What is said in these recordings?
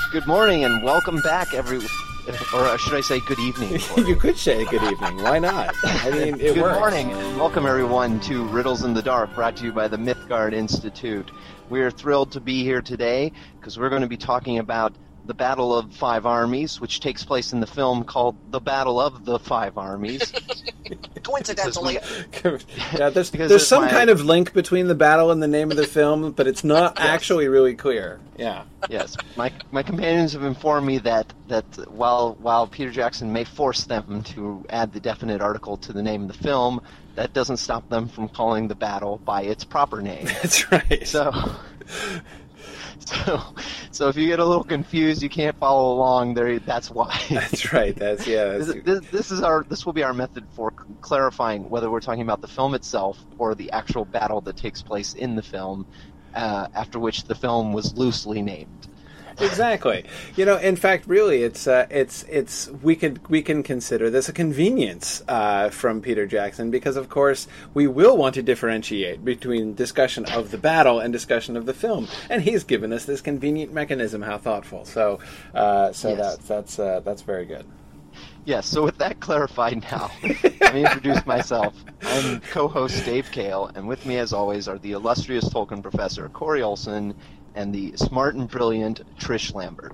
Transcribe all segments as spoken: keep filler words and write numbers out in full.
Good morning and welcome back, every, or should I say good evening? You could say good evening. Why not? I mean, it Good works. morning and welcome everyone to Riddles in the Dark, brought to you by the Mythgard Institute. We are thrilled to be here today because we're going to be talking about the Battle of Five Armies, which takes place in the film called The Battle of the Five Armies. Coincidentally. Yeah, there's Because there's it's some my- kind of link between the battle and the name of the film, but it's not actually really clear. Yeah. Yes, my my companions have informed me that, that while while Peter Jackson may force them to add the definite article to the name of the film, that doesn't stop them from calling the battle by its proper name. That's right. So, so, so if you get a little confused, you can't follow along. There, that's why. That's right. That's yeah. That's, This, this, this is our. This will be our method for clarifying whether we're talking about the film itself or the actual battle that takes place in the film, uh, after which the film was loosely named. Exactly. You know, in fact, really, it's uh, it's it's we could we can consider this a convenience uh, from Peter Jackson because, of course, we will want to differentiate between discussion of the battle and discussion of the film, and he's given us this convenient mechanism. How thoughtful! So, uh, so Yes. that's that's uh, that's very good. Yes, so with that clarified now, let me introduce myself. I'm co-host Dave Kale, and with me, as always, are the illustrious Tolkien professor Corey Olson and the smart and brilliant Trish Lambert.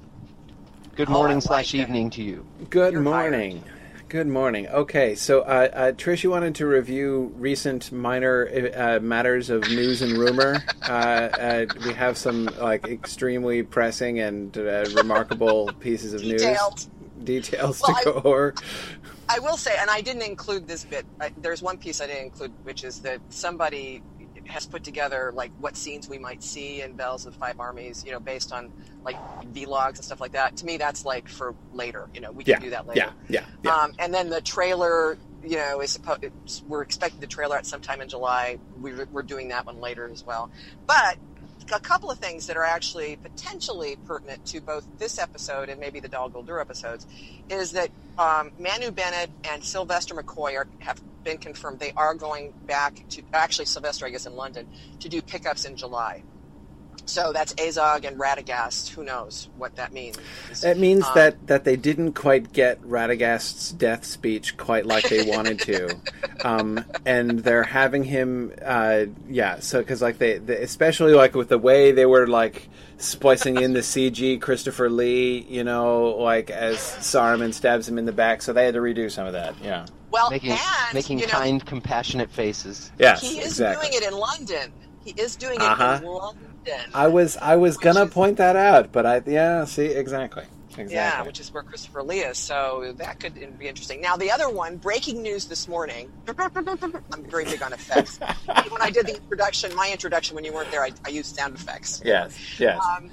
Good Oh, morning I slash like it. evening to you. Good You're morning. Good morning. Okay, so uh, uh, Trish, you wanted to review recent minor uh, matters of news and rumor. uh, uh, we have some like extremely pressing and uh, remarkable pieces of Detailed. news details Well, to I- go over. I will say, and I didn't include this bit. I, there's one piece I didn't include, which is that somebody has put together like what scenes we might see in Battles of the Five Armies, you know, based on like vlogs and stuff like that. To me, that's like for later. You know, we can Yeah, do that later. yeah, yeah, yeah. Um, and then the trailer, you know, is supposed. We're expecting the trailer at sometime in July. We, we're doing that one later as well. But a couple of things that are actually potentially pertinent to both this episode and maybe the Dal Guldur episodes is that um, Manu Bennett and Sylvester McCoy are, have been confirmed. They are going back to, actually Sylvester, I guess, in London, to do pickups in July. So that's Azog and Radagast. Who knows what that means? It means Um, that, that they didn't quite get Radagast's death speech quite like they wanted to, um, and they're having him, uh, yeah. So because like they, they, especially like with the way they were like splicing in the C G Christopher Lee, you know, like as Saruman stabs him in the back, so they had to redo some of that. Yeah. well, Making and making you know, kind, compassionate faces. Yes. he is exactly. doing it in London. He is doing it Uh-huh. in London. I was I was gonna Which is- point that out, but I yeah. See exactly. Exactly. Yeah, which is where Christopher Lee is. So that could be interesting. Now, the other one, breaking news this morning. I'm very big on effects. When I did the introduction, my introduction when you weren't there, I, I used sound effects. Yes. Yes. Um,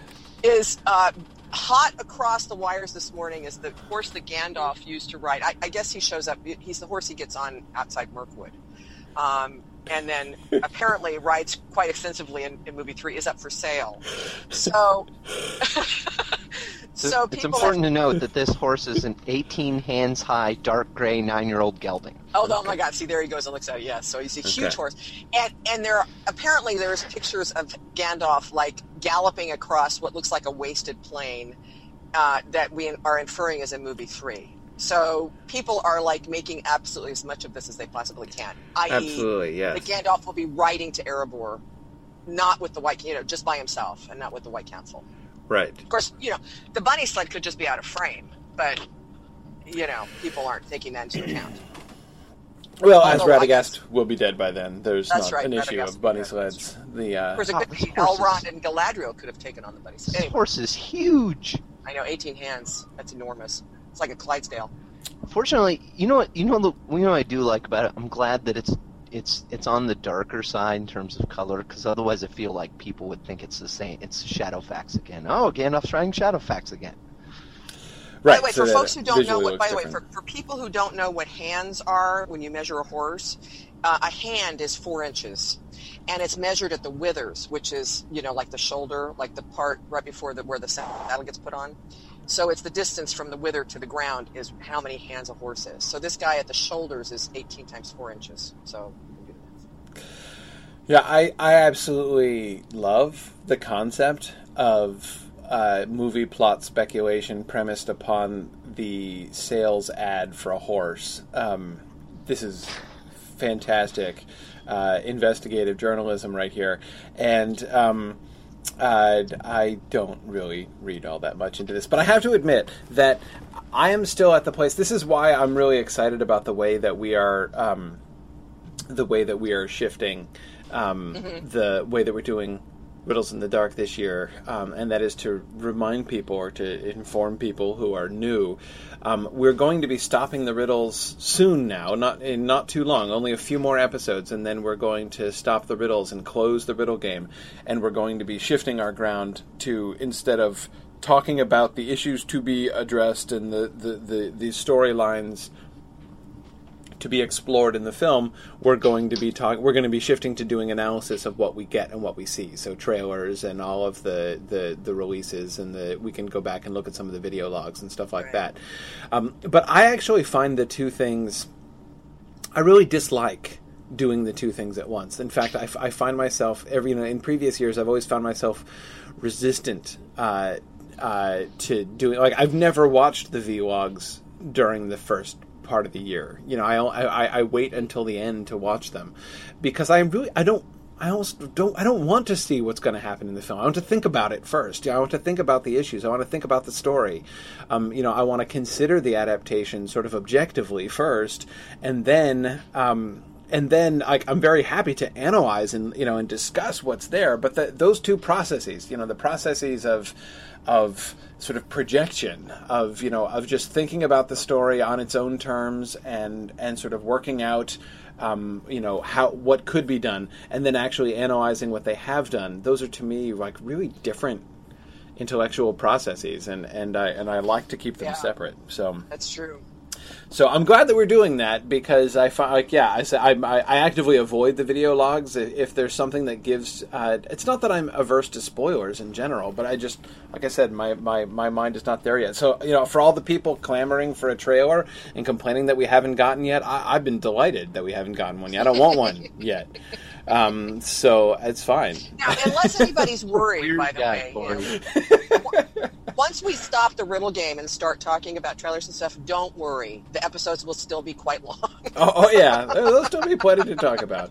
is uh, hot across the wires this morning is the horse that Gandalf used to ride. I, I guess he shows up. He's the horse he gets on outside Mirkwood. Um, and then apparently rides quite extensively in, in movie three, is up for sale. So, So, so it's people important have, to note that this horse is an eighteen hands high, dark gray, nine year old gelding. oh, oh my God! See, there he goes and looks at it. Yes, so he's a huge Okay. horse, and and there are, apparently there's pictures of Gandalf like galloping across what looks like a wasted plain uh, that we are inferring is in movie three. So people are like making absolutely as much of this as they possibly can. that is, Absolutely. Yes. that Gandalf will be riding to Erebor, not with the White, you know, just by himself, and not with the White Council. Right. Of course, you know, the bunny sled could just be out of frame, but you know, people aren't taking that into account. Well, as Although I guess- Radagast will be dead by then, there's That's not right, an issue Radagast of will bunny be dead, sleds. The uh, Of course, it Oh, could this be horse is- Elrond and Galadriel could have taken on the bunny sled. This Anyway, horse is huge. I know, eighteen hands. That's enormous. It's like a Clydesdale. Fortunately, you know what? You know the you know what I do like about it. I'm glad that it's it's it's on the darker side in terms of color, because otherwise I feel like people would think it's the same. It's Shadowfax again. Oh, Gandalf's riding Shadowfax again. right. By the way, so for that folks who don't know visually what, by looks the way, different. for, for people who don't know what hands are when you measure a horse, uh, a hand is four inches, and it's measured at the withers, which is you know like the shoulder, like the part right before the where the saddle gets put on. So it's the distance from the wither to the ground is how many hands a horse is. So this guy at the shoulders is eighteen times four inches. So you can do the math. Yeah, I, I absolutely love the concept of uh, movie plot speculation premised upon the sales ad for a horse. Um, this is fantastic uh, investigative journalism right here. And um, uh, I don't really read all that much into this. But I have to admit that I am still at the place. This is why I'm really excited about the way that we are, um, the way that we are shifting, um, mm-hmm. the way that we're doing Riddles in the Dark this year, um, and that is to remind people or to inform people who are new. Um, we're going to be stopping the riddles soon now, not in not too long, only a few more episodes, and then we're going to stop the riddles and close the riddle game, and we're going to be shifting our ground to, instead of talking about the issues to be addressed and the, the, the, the storylines to be explored in the film, we're going to be talk- we're going to be shifting to doing analysis of what we get and what we see. So trailers and all of the, the, the releases, and the we can go back and look at some of the video logs and stuff like right. that. Um, but I actually find the two things, I really dislike doing the two things at once. In fact, I, I find myself, every you know, in previous years, I've always found myself resistant uh, uh, to doing, like, I've never watched the vlogs during the first part of the year. You know, I, I I wait until the end to watch them because I really I don't I almost don't I don't want to see what's going to happen in the film. I want to think about it first. I want to think about the issues. I want to think about the story. Um, you know, I want to consider the adaptation sort of objectively first, and then um, and then like I'm very happy to analyze and you know and discuss what's there. But the, those two processes, you know, the processes of of sort of projection of, you know, of just thinking about the story on its own terms and, and sort of working out, um, you know, how, what could be done, and then actually analyzing what they have done. Those are, to me, like really different intellectual processes, and, and I, and I like to keep them yeah, separate. So that's true. So I'm glad that we're doing that, because I find, like, yeah, I say I, I actively avoid the video logs if there's something that gives. Uh, it's not that I'm averse to spoilers in general, but I just, like I said, my, my, my mind is not there yet. So you know, for all the people clamoring for a trailer and complaining that we haven't gotten yet, I, I've been delighted that we haven't gotten one yet. I don't want one yet. Um, so it's fine. Now, unless anybody's worried, by the guy, way, you know, once we stop the riddle game and start talking about trailers and stuff, don't worry. The episodes will still be quite long. oh, oh, yeah. There'll still be plenty to talk about.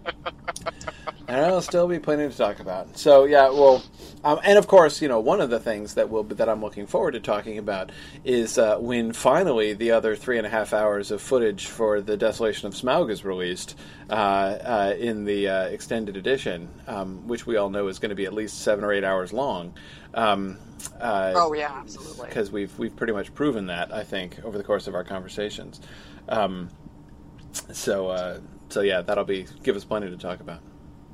And there'll still be plenty to talk about. So, yeah, well, um, and of course, you know, one of the things that will that I'm looking forward to talking about is uh, when finally the other three and a half hours of footage for The Desolation of Smaug is released uh, uh, in the uh, extended edition, um, which we all know is going to be at least seven or eight hours long. Um, uh, oh yeah, absolutely. Because we've we've pretty much proven that, I think, over the course of our conversations. Um, so uh, so yeah, that'll be give us plenty to talk about.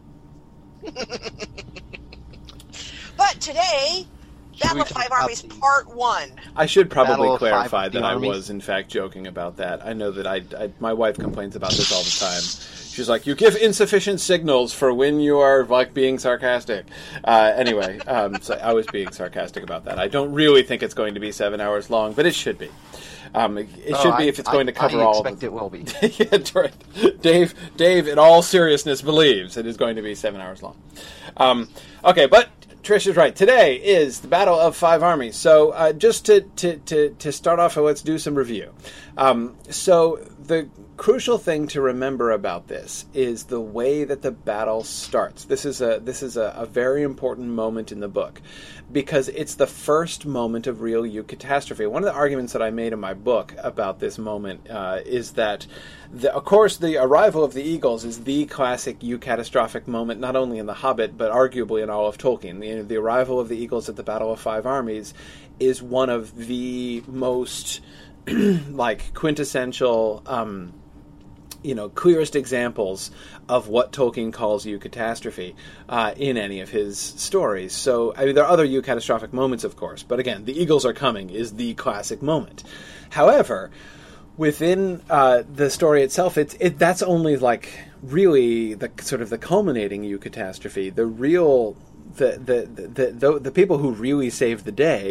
But today, Battle of Five Armies Part One. I should probably Battle clarify that I Armies. was in fact joking about that. I know that I, I my wife complains about this all the time. She's like, you give insufficient signals for when you are like being sarcastic. Uh, anyway, um, so I was being sarcastic about that. I don't really think it's going to be seven hours long, but it should be. Um, it it Oh, should be I- if it's going I- to cover I all. expect of the, it will be. yeah, that's right. Dave, Dave, in all seriousness, believes it is going to be seven hours long. Um, okay, but Trish is right. Today is the Battle of Five Armies. So uh, just to, to, to, to start off, let's do some review. Um, so the crucial thing to remember about this is the way that the battle starts. This is a this is a, a very important moment in the book, because it's the first moment of real eucatastrophe. One of the arguments that I made in my book about this moment uh, is that, the, of course, the arrival of the Eagles is the classic eucatastrophic moment, not only in The Hobbit, but arguably in all of Tolkien. The, the arrival of the Eagles at the Battle of Five Armies is one of the most like quintessential, um, you know, clearest examples of what Tolkien calls eucatastrophe uh, in any of his stories. So, I mean, there are other eucatastrophic moments, of course, but again, the Eagles are coming is the classic moment. However, within uh, the story itself, it's it that's only like really the sort of the culminating eucatastrophe. The real the the the the, the, the people who really save the day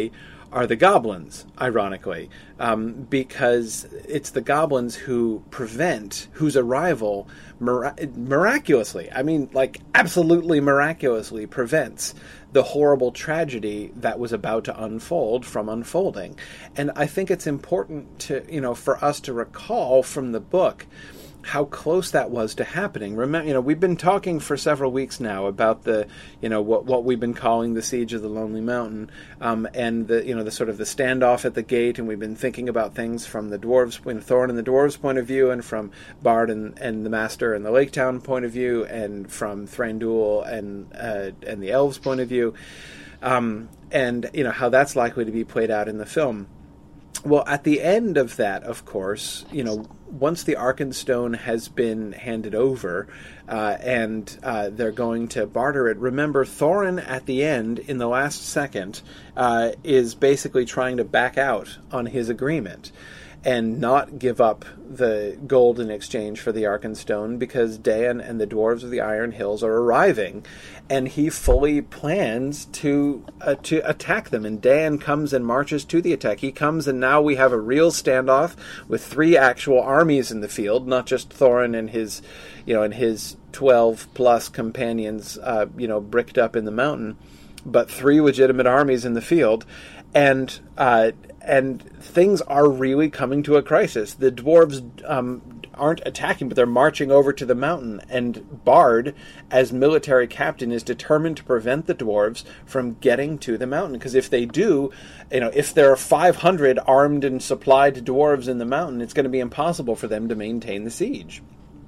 are the goblins, ironically, um, because it's the goblins who prevent, whose arrival mir- miraculously, I mean, like, absolutely miraculously prevents the horrible tragedy that was about to unfold from unfolding. And I think it's important to, you know, for us to recall from the book how close that was to happening. Remember, you know, we've been talking for several weeks now about the, you know, what what we've been calling the Siege of the Lonely Mountain, um, and the, you know, the sort of the standoff at the gate, and we've been thinking about things from the dwarves, you know, Thorin and the dwarves' point of view, and from Bard and, and the Master and the Lake Town point of view, and from Thranduil and uh, and the elves' point of view, um, and you know how that's likely to be played out in the film. Well, at the end of that, of course, you know, once the Arkenstone has been handed over, uh, and uh, they're going to barter it, remember, Thorin at the end, in the last second, uh, is basically trying to back out on his agreement and not give up the gold in exchange for the Arkenstone, because Dan and the dwarves of the Iron Hills are arriving, and he fully plans to uh, to attack them. And Dan comes and marches to the attack. He comes, and now we have a real standoff with three actual armies in the field, not just Thorin and his, you know, and his twelve plus companions, uh, you know, bricked up in the mountain, but three legitimate armies in the field, and. Uh, And things are really coming to a crisis. The dwarves um, aren't attacking, but they're marching over to the mountain. And Bard, as military captain, is determined to prevent the dwarves from getting to the mountain. Because if they do, you know, if there are five hundred armed and supplied dwarves in the mountain, it's going to be impossible for them to maintain the siege.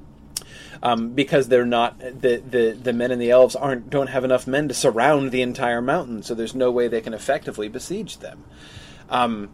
Um, because they're not the, the the men and the elves aren't don't have enough men to surround the entire mountain. So there's no way they can effectively besiege them. Um,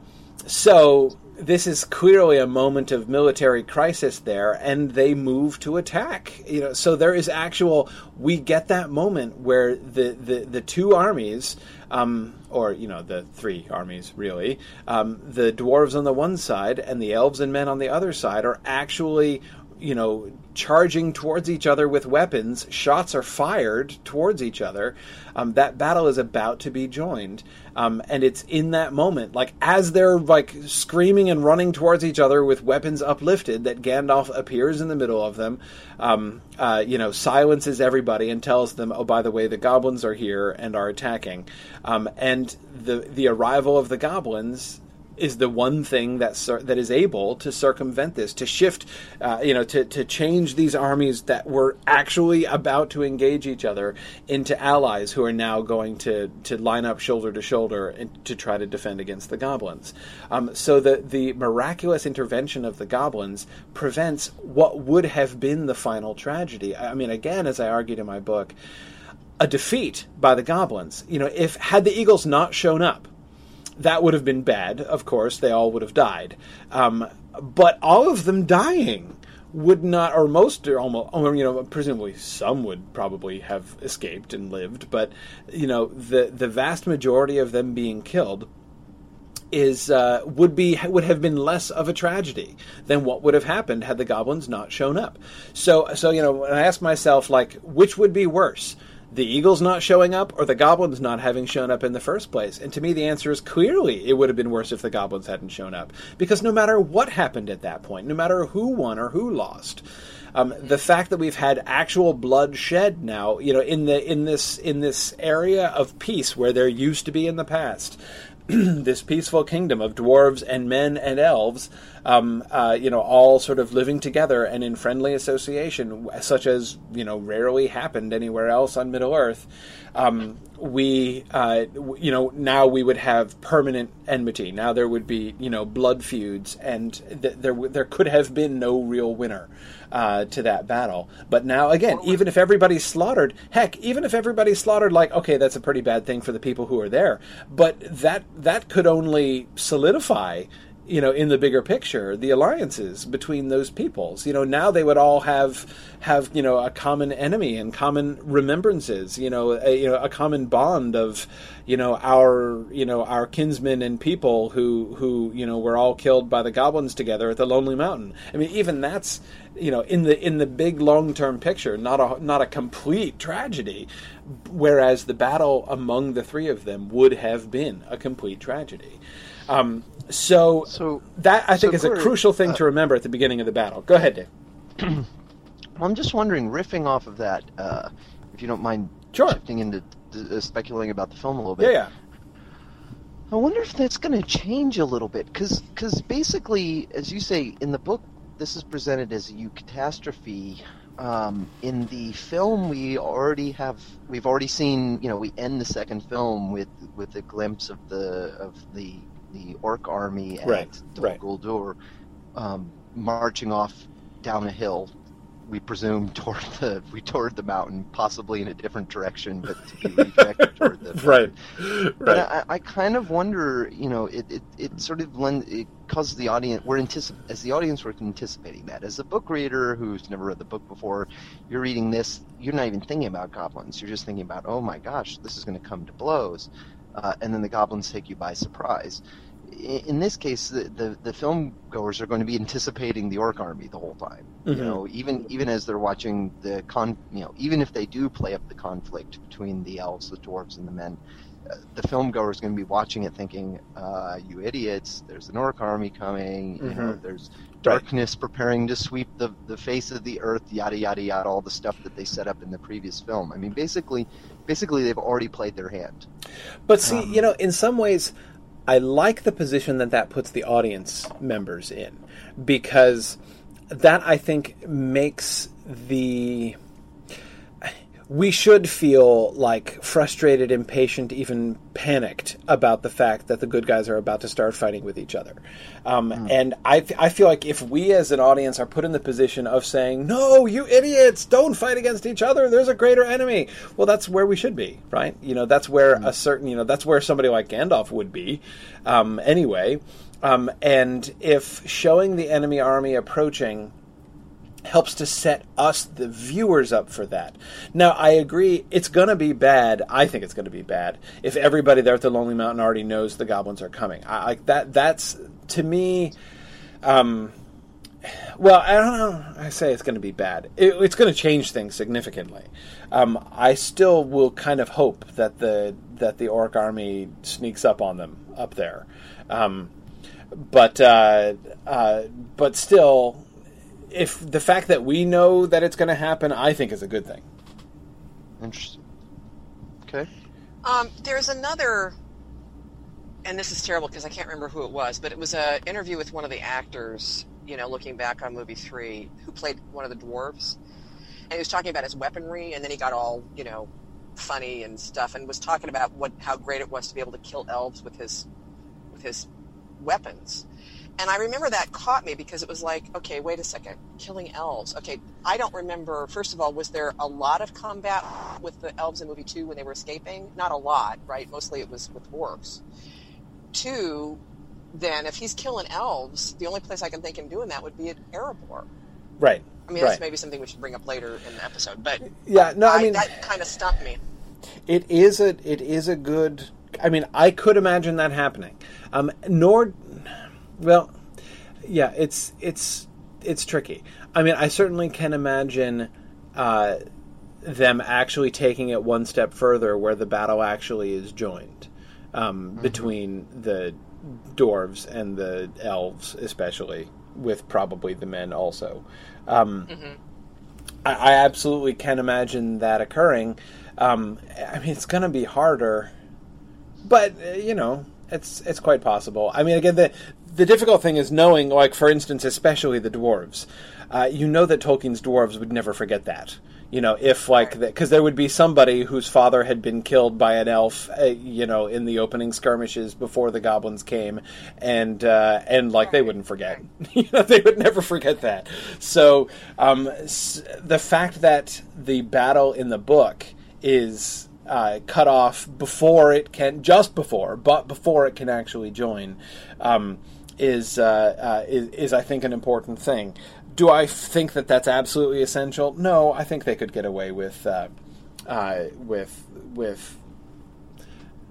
so this is clearly a moment of military crisis there, and they move to attack. You know, so there is actual. We get that moment where the the, the two armies, um, or you know, the three armies really, um, the dwarves on the one side and the elves and men on the other side are actually, you know, charging towards each other with weapons. Shots are fired towards each other. Um, that battle is about to be joined. Um, and it's in that moment, like as they're like screaming and running towards each other with weapons uplifted, that Gandalf appears in the middle of them, um, uh, you know, silences everybody and tells them, oh, by the way, the goblins are here and are attacking. Um, and the the arrival of the goblins is the one thing that cir- that is able to circumvent this, to shift, uh, you know, to, to change these armies that were actually about to engage each other into allies who are now going to, to line up shoulder to shoulder and to try to defend against the goblins. Um, so the, the miraculous intervention of the goblins prevents what would have been the final tragedy. I mean, again, as I argued in my book, a defeat by the goblins. You know, if had the eagles not shown up, that would have been bad, of course. They all would have died. Um, but all of them dying would not, or most, or almost, or, you know, presumably some would probably have escaped and lived. But, you know, the the vast majority of them being killed is uh, would be would have been less of a tragedy than what would have happened had the goblins not shown up. So, so you know, when I ask myself, like, which would be worse? The eagles not showing up or the goblins not having shown up in the first place? And to me, the answer is clearly it would have been worse if the goblins hadn't shown up. Because no matter what happened at that point, no matter who won or who lost, um, the fact that we've had actual blood shed now, you know, in the in this in this area of peace where there used to be in the past, this peaceful kingdom of dwarves and men and elves, um, uh, you know, all sort of living together and in friendly association, such as, you know, rarely happened anywhere else on Middle-earth. Um, we, uh, you know, now we would have permanent enmity. Now there would be, you know, blood feuds, and th- there there could have been no real winner uh, to that battle. But now, again, even if everybody's slaughtered, heck, even if everybody's slaughtered, like, okay, that's a pretty bad thing for the people who are there. But that that could only solidify, you know, in the bigger picture, the alliances between those peoples. You know, now they would all have, have you know, a common enemy and common remembrances, you know, a, you know, a common bond of, you know, our, you know, our kinsmen and people who, who, you know, were all killed by the goblins together at the Lonely Mountain. I mean, even that's, you know, in the in the big long term picture, not a not a complete tragedy. Whereas the battle among the three of them would have been a complete tragedy. Um, so, so that I think so is a Corey, crucial thing uh, to remember at the beginning of the battle. Go ahead, Dave. I'm just wondering, riffing off of that, uh, if you don't mind Sure. shifting into uh, speculating about the film a little bit. Yeah, yeah. I wonder if that's going to change a little bit, because basically, as you say, in the book, this is presented as a eucatastrophe. Um, in the film, we already have, we've already seen, you know, we end the second film with with a glimpse of the of the the orc army and Right, Dol right. Guldur um, marching off down a hill. We presume toward the we toward the mountain, possibly in a different direction, but to be redirected toward the Right, But right. I, I kind of wonder, you know, it, it, it sort of lend, it causes the audience, we're anticip- as the audience, we're anticipating that. As a book reader who's never read the book before, you're reading this, you're not even thinking about goblins. You're just thinking about, oh my gosh, this is going to come to blows. Uh, and then the goblins take you by surprise. In, in this case, the, the, the film goers are going to be anticipating the orc army the whole time. Mhm. You know, even even as they're watching the con, you know, even if they do play up the conflict between the elves, the dwarves, and the men, uh, the film goer is going to be watching it thinking, uh, "You idiots! There's an orc army coming. You know, Mhm. there's darkness preparing to sweep the the face of the earth. Yada yada yada. All the stuff that they set up in the previous film. I mean, basically, basically they've already played their hand. But see, Um, you know, in some ways, I like the position that that puts the audience members in, because that, I think, makes the... We should feel like frustrated, impatient, even panicked about the fact that the good guys are about to start fighting with each other. Um, Mm. And I, I feel like if we as an audience are put in the position of saying, no, you idiots, don't fight against each other, there's a greater enemy. Well, that's where we should be, right? You know, that's where a certain, you know, that's where somebody like Gandalf would be um, anyway. Um, and if showing the enemy army approaching helps to set us, the viewers, up for that. Now, I agree, it's going to be bad. I think it's going to be bad if everybody there at the Lonely Mountain already knows the goblins are coming. I, like that. That's, to me, um, well, I don't know. I say it's going to be bad. It, it's going to change things significantly. Um, I still will kind of hope that the that the orc army sneaks up on them up there, um, but uh, uh, but still. If the fact that we know that it's going to happen, I think is a good thing. Interesting. Okay. Um, there's another, and this is terrible because I can't remember who it was, but it was an interview with one of the actors, you know, looking back on movie three, who played one of the dwarves. And he was talking about his weaponry, and then he got all, you know, funny and stuff, and was talking about what how great it was to be able to kill elves with his with his weapons. And I remember that caught me because it was like, okay, wait a second, killing elves. Okay, I don't remember, first of all, was there a lot of combat with the elves in movie two when they were escaping? Not a lot, right? Mostly it was with orcs. Two, then, if he's killing elves, the only place I can think him doing that would be at Erebor. Right. I mean, that's right. maybe something we should bring up later in the episode. But Yeah, no, I mean... that kind of stumped me. It is a it is a good... I mean, I could imagine that happening. Um, nor... Well, yeah, it's it's it's tricky. I mean, I certainly can imagine uh, them actually taking it one step further, where the battle actually is joined um, mm-hmm. between the dwarves and the elves, especially, with probably the men also. Um, mm-hmm. I, I absolutely can imagine that occurring. Um, I mean, it's going to be harder, but uh, you know, it's it's quite possible. I mean, again, the the difficult thing is knowing, like, for instance, especially the dwarves. Uh, you know that Tolkien's dwarves would never forget that. You know, if, like, because there would be somebody whose father had been killed by an elf, uh, you know, in the opening skirmishes before the goblins came, and, uh, and like, they wouldn't forget. You know, they would never forget that. So, um, s- the fact that the battle in the book is uh, cut off before it can, just before, but before it can actually join, um, is, uh, uh, is, is, I think, an important thing. Do I think that that's absolutely essential? No, I think they could get away with uh, uh, with with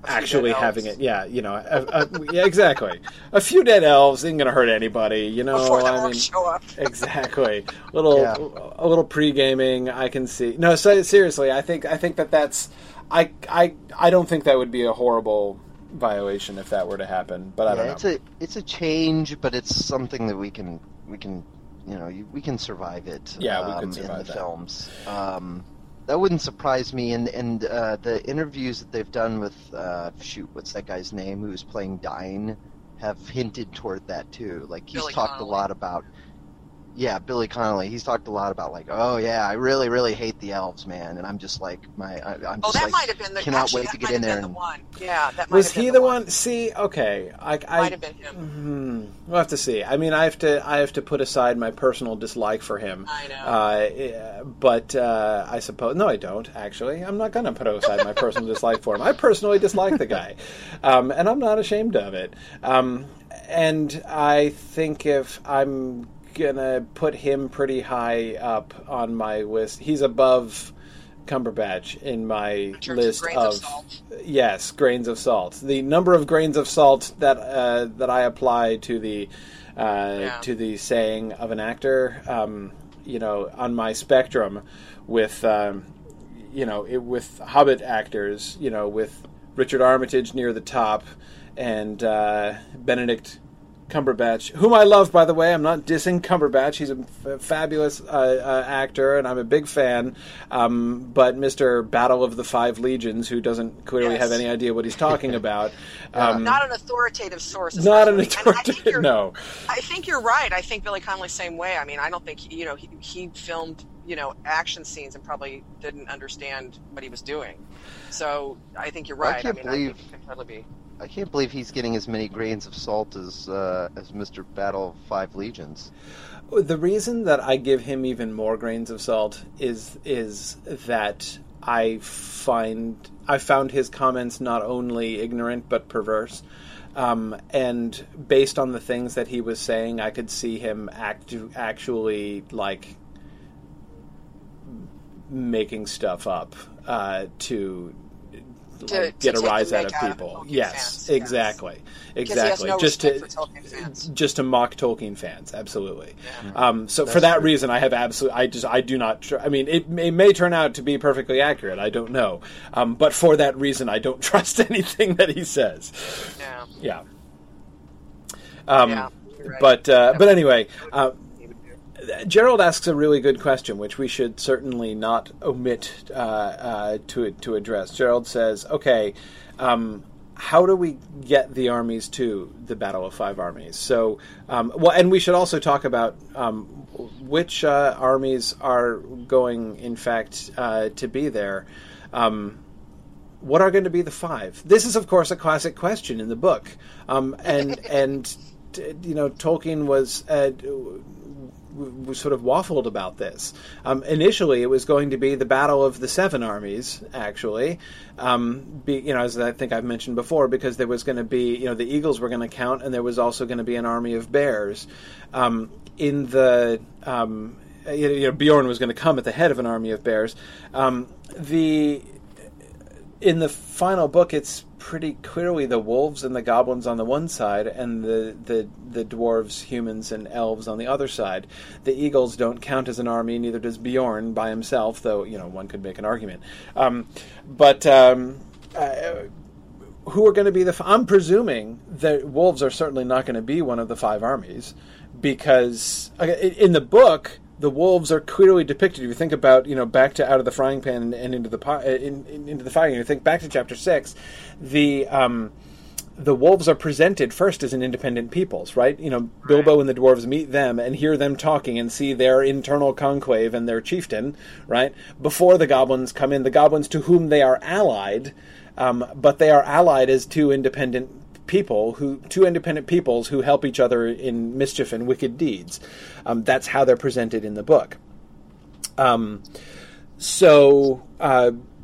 actually having it. Yeah, you know, a, a, yeah, exactly. A few dead elves ain't gonna hurt anybody. You know, Before the I mean, show up. exactly. Little yeah. a little pre gaming. I can see. No, so, seriously, I think I think that that's. I I I don't think that would be a horrible violation if that were to happen. But I yeah, don't know. It's a it's a change, but it's something that we can we can you know we can survive it. Yeah, um, we can survive in the that. films. Um, That wouldn't surprise me, and and uh, the interviews that they've done with uh, shoot, what's that guy's name who's playing Dine, have hinted toward that too. Like he's Billy talked Connolly. a lot about, yeah, Billy Connolly. He's talked a lot about like, oh yeah, I really really hate the elves, man, and I'm just like my, I, I'm Oh, just that like, might have been the. cannot actually, wait that to get might in have there. been And, the one. Yeah, that might Was have been he the, the one. one? See, okay, I, I Might have been him. hmm, we'll have to see. I mean, I have to, I have to put aside my personal dislike for him. I know. Uh, but uh, I suppose no, I don't. Actually, I'm not going to put aside my personal dislike for him. I personally dislike the guy, um, and I'm not ashamed of it. Um, and I think if I'm gonna put him pretty high up on my list, he's above Cumberbatch in my In terms list of grains of salt. yes, grains of salt. The number of grains of salt that uh, that I apply to the uh, Yeah. to the saying of an actor, um, you know, on my spectrum, with um, you know, it, with Hobbit actors, you know, with Richard Armitage near the top, and uh, Benedict Cumberbatch, whom I love, by the way. I'm not dissing Cumberbatch. He's a f- fabulous uh, uh, actor, and I'm a big fan. Um, but Mister Battle of the Five Legions, who doesn't clearly Yes. have any idea what he's talking about. Yeah. um, Not an authoritative source. not an especially. And I think authoritative, you're- no. I think you're right. I think Billy Connolly's same way. I mean, I don't think you know he, he filmed you know action scenes and probably didn't understand what he was doing. So I think you're I right. can't mean, believe- I think it could totally be. I can't believe he's getting as many grains of salt as uh, as Mister Battle of Five Legions. The reason that I give him even more grains of salt is is that I find I found his comments not only ignorant but perverse. Um, and based on the things that he was saying, I could see him act, actually like making stuff up uh, to, To- like, get to a take rise the out mick of out of people. Tolkien Yes, fans, yes. exactly, Because he has exactly. no just respect to for Tolkien fans. just to mock Tolkien fans, absolutely. Yeah. Um, so That's for that true. reason, I have absolutely. I just I do not. Tr- I mean, it, it may turn out to be perfectly accurate. I don't know, um, but for that reason, I don't trust anything that he says. Yeah. Yeah. Um, Yeah, you're right. But uh, but anyway, He uh, would do. Gerald asks a really good question, which we should certainly not omit uh, uh, to to address. Gerald says, "Okay, um, how do we get the armies to the Battle of Five Armies?" So, um, well, and we should also talk about um, which uh, armies are going, in fact, uh, to be there. Um, what are going to be the five? This is, of course, a classic question in the book, um, and and you know, Tolkien was. Uh, w- sort of waffled about this. Um, initially, it was going to be the Battle of the Seven Armies, actually. Um, be, you know, as I think I've mentioned before, because there was going to be, you know, the eagles were going to count, and there was also going to be an army of bears. Um, in the, um, you know, Bjorn was going to come at the head of an army of bears. Um, the in the final book, it's pretty clearly the wolves and the goblins on the one side, and the, the, the dwarves, humans, and elves on the other side. The eagles don't count as an army, neither does Bjorn by himself, though, you know, one could make an argument. Um, but um, uh, who are going to be the... F- I'm presuming that wolves are certainly not going to be one of the five armies, because uh, in the book... the wolves are clearly depicted. If you think about, you know, back to Out of the Frying Pan and, and into the pot, in, in, into the fire. You think back to chapter six, the um, the wolves are presented first as an independent peoples, right? You know, Bilbo and the dwarves meet them and hear them talking and see their internal conclave and their chieftain, right? Before the goblins come in, the goblins to whom they are allied, um, but they are allied as two independent people who two independent peoples who help each other in mischief and wicked deeds. Um, that's how they're presented in the book. Um, so uh,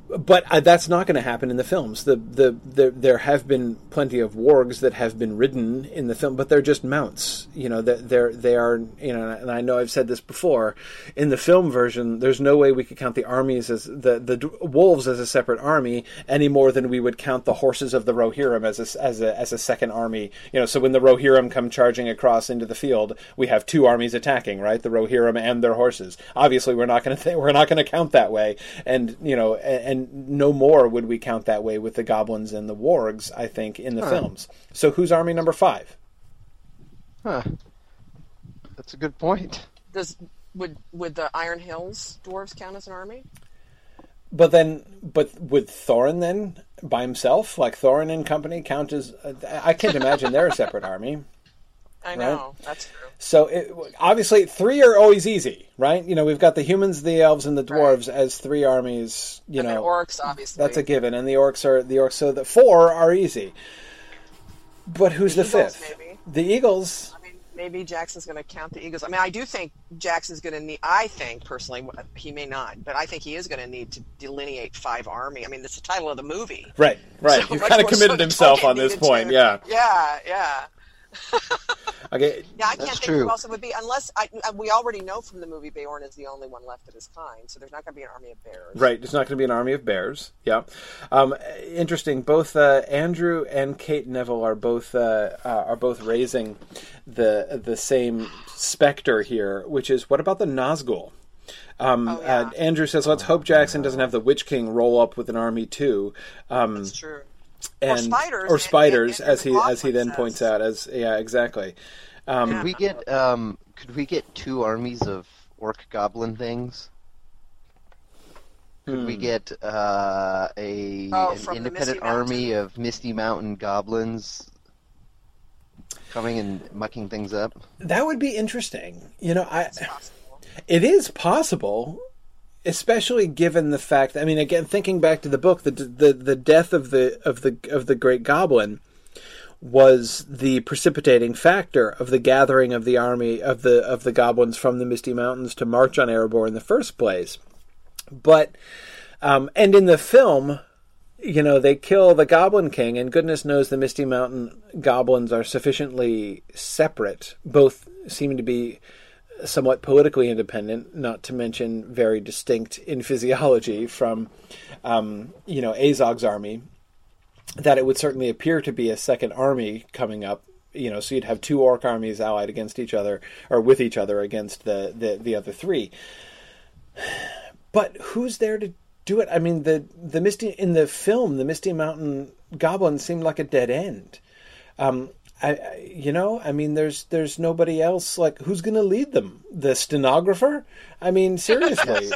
But uh, that's not going to happen in the films. The, the the there have been plenty of wargs that have been ridden in the film, but they're just mounts. You know, they're they are. You know, and I know I've said this before. In the film version, there's no way we could count the armies as the the wolves as a separate army any more than we would count the horses of the Rohirrim as a, as a as a second army. You know, so when the Rohirrim come charging across into the field, we have two armies attacking, right? The Rohirrim and their horses. Obviously, we're not going to th- we're not going to count that way, and you know, and. And no more would we count that way with the goblins and the wargs, I think, in the huh. films. So who's army number five? Huh. That's a good point. Does would would the Iron Hills dwarves count as an army? But then, but would Thorin then, by himself, like Thorin and company, count as... Uh, I can't imagine they're a separate army. I know, right? That's true. So, it, obviously, three are always easy, right? You know, we've got the humans, the elves, and the dwarves right. as three armies, you and know. the orcs, obviously. That's a given, and the orcs are the orcs, so the four are easy. But who's the, the Eagles, fifth? Maybe. The Eagles... I mean, maybe Jackson's going to count the Eagles. I mean, I do think Jackson's going to need... I think, personally, he may not, but I think he is going to need to delineate five army. I mean, that's the title of the movie. Right, right. So He's kind of committed so himself on this point, to. yeah. Yeah, yeah. Okay, yeah, I can't That's think true. who else it would be unless I, we already know from the movie Beorn is the only one left of his kind, so there's not going to be an army of bears. Right, it's not going to be an army of bears. Yeah, um, interesting. Both uh, Andrew and Kate Neville are both uh, uh, are both raising the the same specter here, which is what about the Nazgul? Um, oh, yeah. uh, Andrew says, "Let's hope Jackson doesn't have the Witch King roll up with an army too." Um, That's true. And, or spiders, or spiders, and, and, and as he as he then says. points out, as yeah, exactly. Um, could we get um, could we get two armies of orc goblin things? Could hmm. we get uh, a oh, an independent Misty army of Misty Mountain goblins coming and mucking things up? That would be interesting. You know, I it is possible. Especially given the fact, I mean, again, thinking back to the book, the the the death of the of the of the Great Goblin was the precipitating factor of the gathering of the army of the of the goblins from the Misty Mountains to march on Erebor in the first place. But um, and in the film, you know, they kill the Goblin King, and goodness knows the Misty Mountain goblins are sufficiently separate. Both seem to be somewhat politically independent, not to mention very distinct in physiology from, um, you know, Azog's army, that it would certainly appear to be a second army coming up. You know, so you'd have two orc armies allied against each other, or with each other against the, the, the other three. But who's there to do it? I mean, the the Misty in the film, the Misty Mountain goblins seemed like a dead end. Um, I, I, you know, I mean, there's there's nobody else. Like, who's going to lead them? The stenographer? I mean, seriously.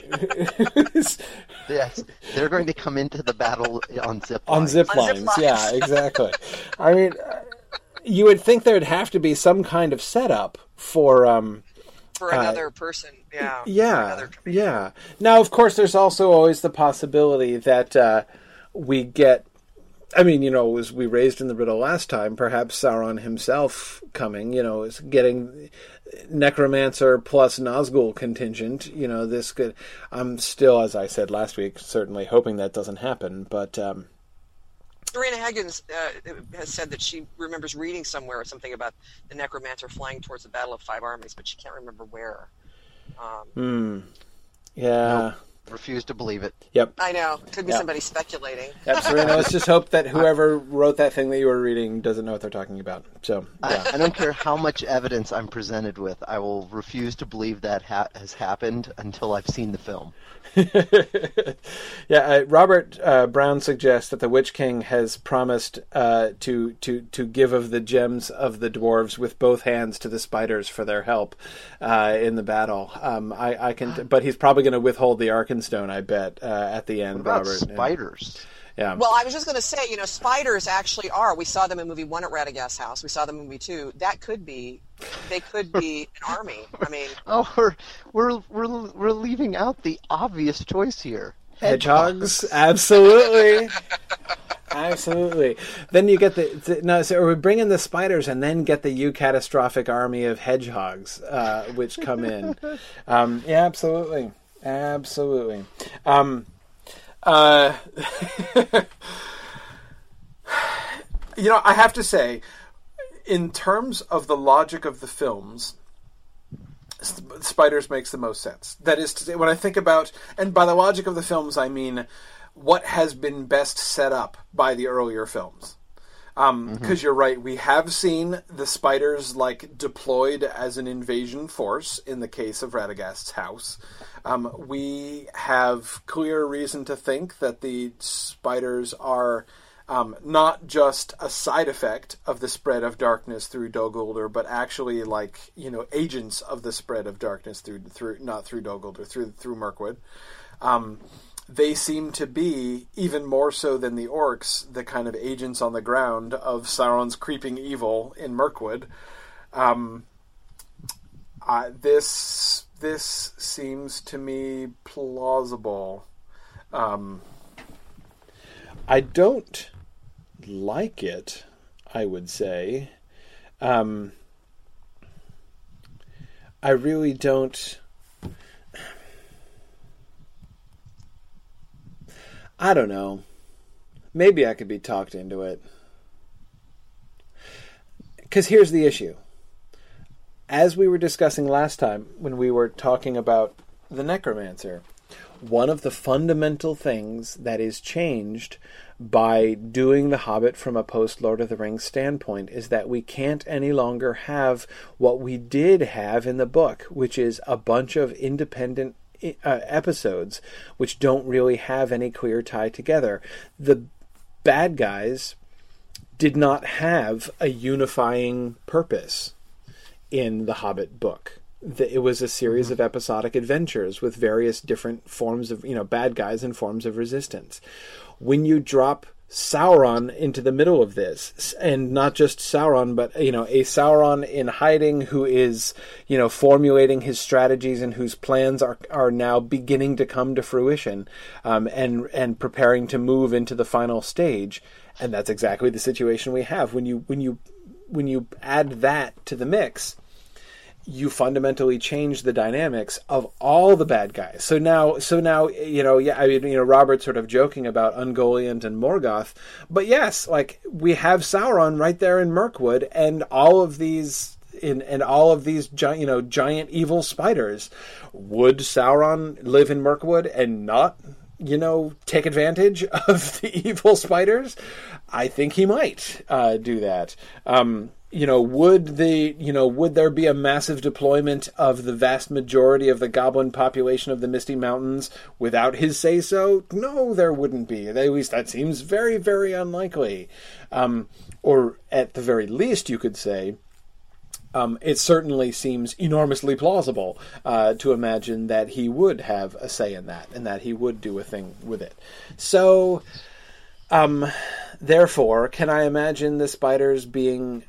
Yes, they're going to come into the battle on zip lines. On zip lines, on zip lines. Yeah, exactly. I mean, you would think there'd have to be some kind of setup for um, for another uh, person. Yeah. Yeah. Yeah. Now, of course, there's also always the possibility that uh, we get. I mean, you know, as we raised in the riddle last time, perhaps Sauron himself coming, you know, is getting necromancer plus Nazgul contingent. You know, this could. I'm still, as I said last week, certainly hoping that doesn't happen. But um, Serena Higgins uh, has said that she remembers reading somewhere something about the necromancer flying towards the Battle of Five Armies, but she can't remember where. Um, hmm. Yeah. Nope. Refuse to believe it. Yep. I know. Could be yep. somebody speculating. Yep, Serena, let's just hope that whoever wrote that thing that you were reading doesn't know what they're talking about. So, yeah. I, I don't care how much evidence I'm presented with. I will refuse to believe that ha- has happened until I've seen the film. yeah, uh, Robert uh, Brown suggests that the Witch King has promised uh, to to to give of the gems of the dwarves with both hands to the spiders for their help uh, in the battle. Um, I, I can, but he's probably going to withhold the Arkenstone, I bet, uh, at the end. What about Robert spiders? And, yeah. Well, I was just going to say, you know, spiders actually are. We saw them in movie one at Radagast's house. We saw them in movie two. That could be. They could be an army. I mean, oh, we're we're we're we're leaving out the obvious choice here. Hedgehogs, hedgehogs. Absolutely, absolutely. Then you get the, the no. So we bring in the spiders and then get the eucatastrophic army of hedgehogs, uh, which come in. Um, yeah, absolutely, absolutely. Um, Uh, you know, I have to say, in terms of the logic of the films, Spiders makes the most sense. That is to say, when I think about, and by the logic of the films, I mean what has been best set up by the earlier films. Um, because mm-hmm. you're right, we have seen the spiders like deployed as an invasion force in the case of Radagast's house. Um, we have clear reason to think that the spiders are um, not just a side effect of the spread of darkness through Dol Guldur, but actually like, you know, agents of the spread of darkness through through not through Dol Guldur, through through Mirkwood. Um, They seem to be, even more so than the orcs, the kind of agents on the ground of Sauron's creeping evil in Mirkwood. Um, uh, this this seems to me plausible. Um, I don't like it, I would say. Um, I really don't... I don't know. Maybe I could be talked into it. Because here's the issue. As we were discussing last time when we were talking about the Necromancer, one of the fundamental things that is changed by doing The Hobbit from a post-Lord of the Rings standpoint is that we can't any longer have what we did have in the book, which is a bunch of independent Uh, episodes which don't really have any clear tie together. The bad guys did not have a unifying purpose in the Hobbit book. It was a series mm-hmm. of episodic adventures with various different forms of, you know, bad guys and forms of resistance. When you drop Sauron into the middle of this, and not just Sauron, but, you know, a Sauron in hiding who is, you know, formulating his strategies and whose plans are are now beginning to come to fruition, um, and and preparing to move into the final stage, and that's exactly the situation we have when you when you when you add that to the mix. You fundamentally change the dynamics of all the bad guys. So now, so now, you know, yeah, I mean, you know, Robert's sort of joking about Ungoliant and Morgoth, but yes, like we have Sauron right there in Mirkwood, and all of these, in and all of these, giant, you know, giant evil spiders. Would Sauron live in Mirkwood and not, you know, take advantage of the evil spiders? I think he might uh, do that. Um, You know, would the you know would there be a massive deployment of the vast majority of the goblin population of the Misty Mountains without his say so? No, there wouldn't be. At least that seems very, very unlikely. Um, or at the very least, you could say, um, it certainly seems enormously plausible uh, to imagine that he would have a say in that and that he would do a thing with it. So, um, therefore, can I imagine the spiders being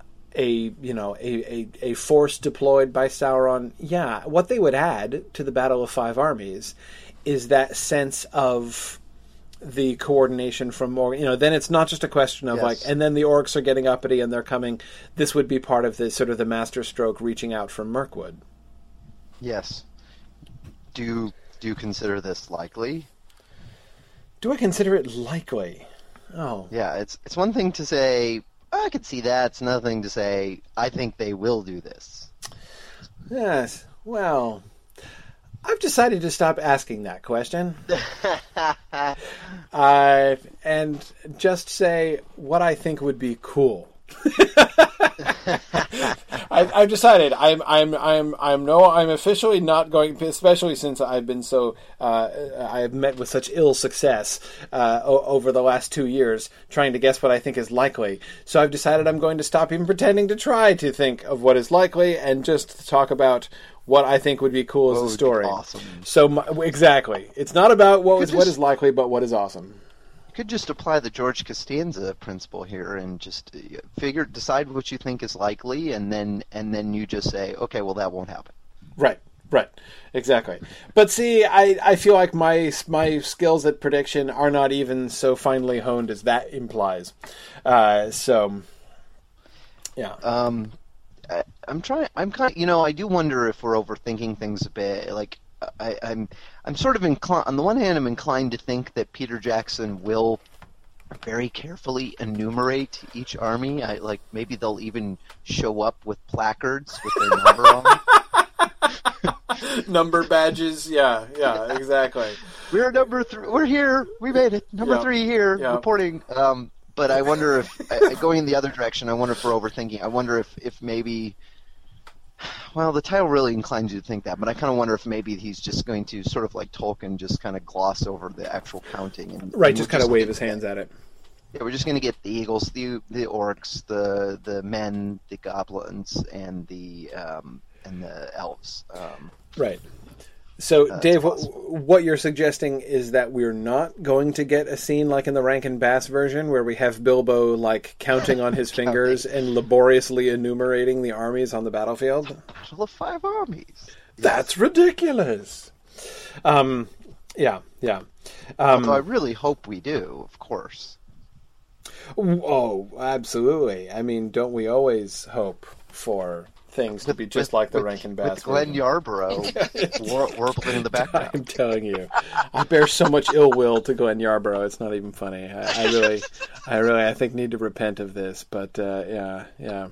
a you know a, a, a force deployed by Sauron? Yeah. What they would add to the Battle of Five Armies is that sense of the coordination from more, you know, then it's not just a question of yes. like, and then the orcs are getting uppity and they're coming. This would be part of the sort of the master stroke reaching out from Mirkwood. Yes. Do you, do you consider this likely? Do I consider it likely? Oh. Yeah, it's it's one thing to say, oh, I could see that. It's another thing to say, I think they will do this. Yes. Well, I've decided to stop asking that question. uh, and just say what I think would be cool. I've, I've decided I'm I'm I'm I'm no I'm officially not going, especially since I've been so uh, I've met with such ill success uh, o- over the last two years trying to guess what I think is likely. So I've decided I'm going to stop even pretending to try to think of what is likely and just talk about what I think would be cool as a story. Awesome. So my, exactly, it's not about what is just, what is likely, but what is awesome. You could just apply the George Costanza principle here and just figure, decide what you think is likely, and then and then you just say, okay, well that won't happen. Right, right, exactly. But see, I, I feel like my my skills at prediction are not even so finely honed as that implies. Uh, so, yeah. Um, I, I'm trying. I'm kind of, you know, I do wonder if we're overthinking things a bit. Like, I, I'm I'm sort of inclined. On the one hand, I'm inclined to think that Peter Jackson will very carefully enumerate each army. I like maybe they'll even show up with placards with their number on. Number badges, yeah, yeah, exactly. We're number three. We're here. We made it. Number Yep. three here, Yep. reporting. Um, but I wonder if I, going in the other direction. I wonder if we're overthinking. I wonder if, if maybe. Well, the title really inclines you to think that, but I kind of wonder if maybe he's just going to sort of like Tolkien, just kind of gloss over the actual counting and Right, and just we're kind of wave gonna his get- hands at it. Yeah, we're just going to get the eagles, the the orcs, the the men, the goblins, and the um, and the elves. Um, Right. So, Uh, Dave, it's what, possible. what you're suggesting is that we're not going to get a scene like in the Rankin Bass version where we have Bilbo, like, counting on his fingers and laboriously enumerating the armies on the battlefield? Battle of Five Armies. That's ridiculous. Um, yeah, yeah. Um, Although I really hope we do, of course. oh, absolutely. I mean, don't we always hope for things to be just like the with, Rankin Bass with Glenn version? Yarborough war, warbling in the background. I'm telling you, I bear so much ill will to Glenn Yarborough. It's not even funny. I, I really, I really, I think need to repent of this. But uh, yeah, yeah.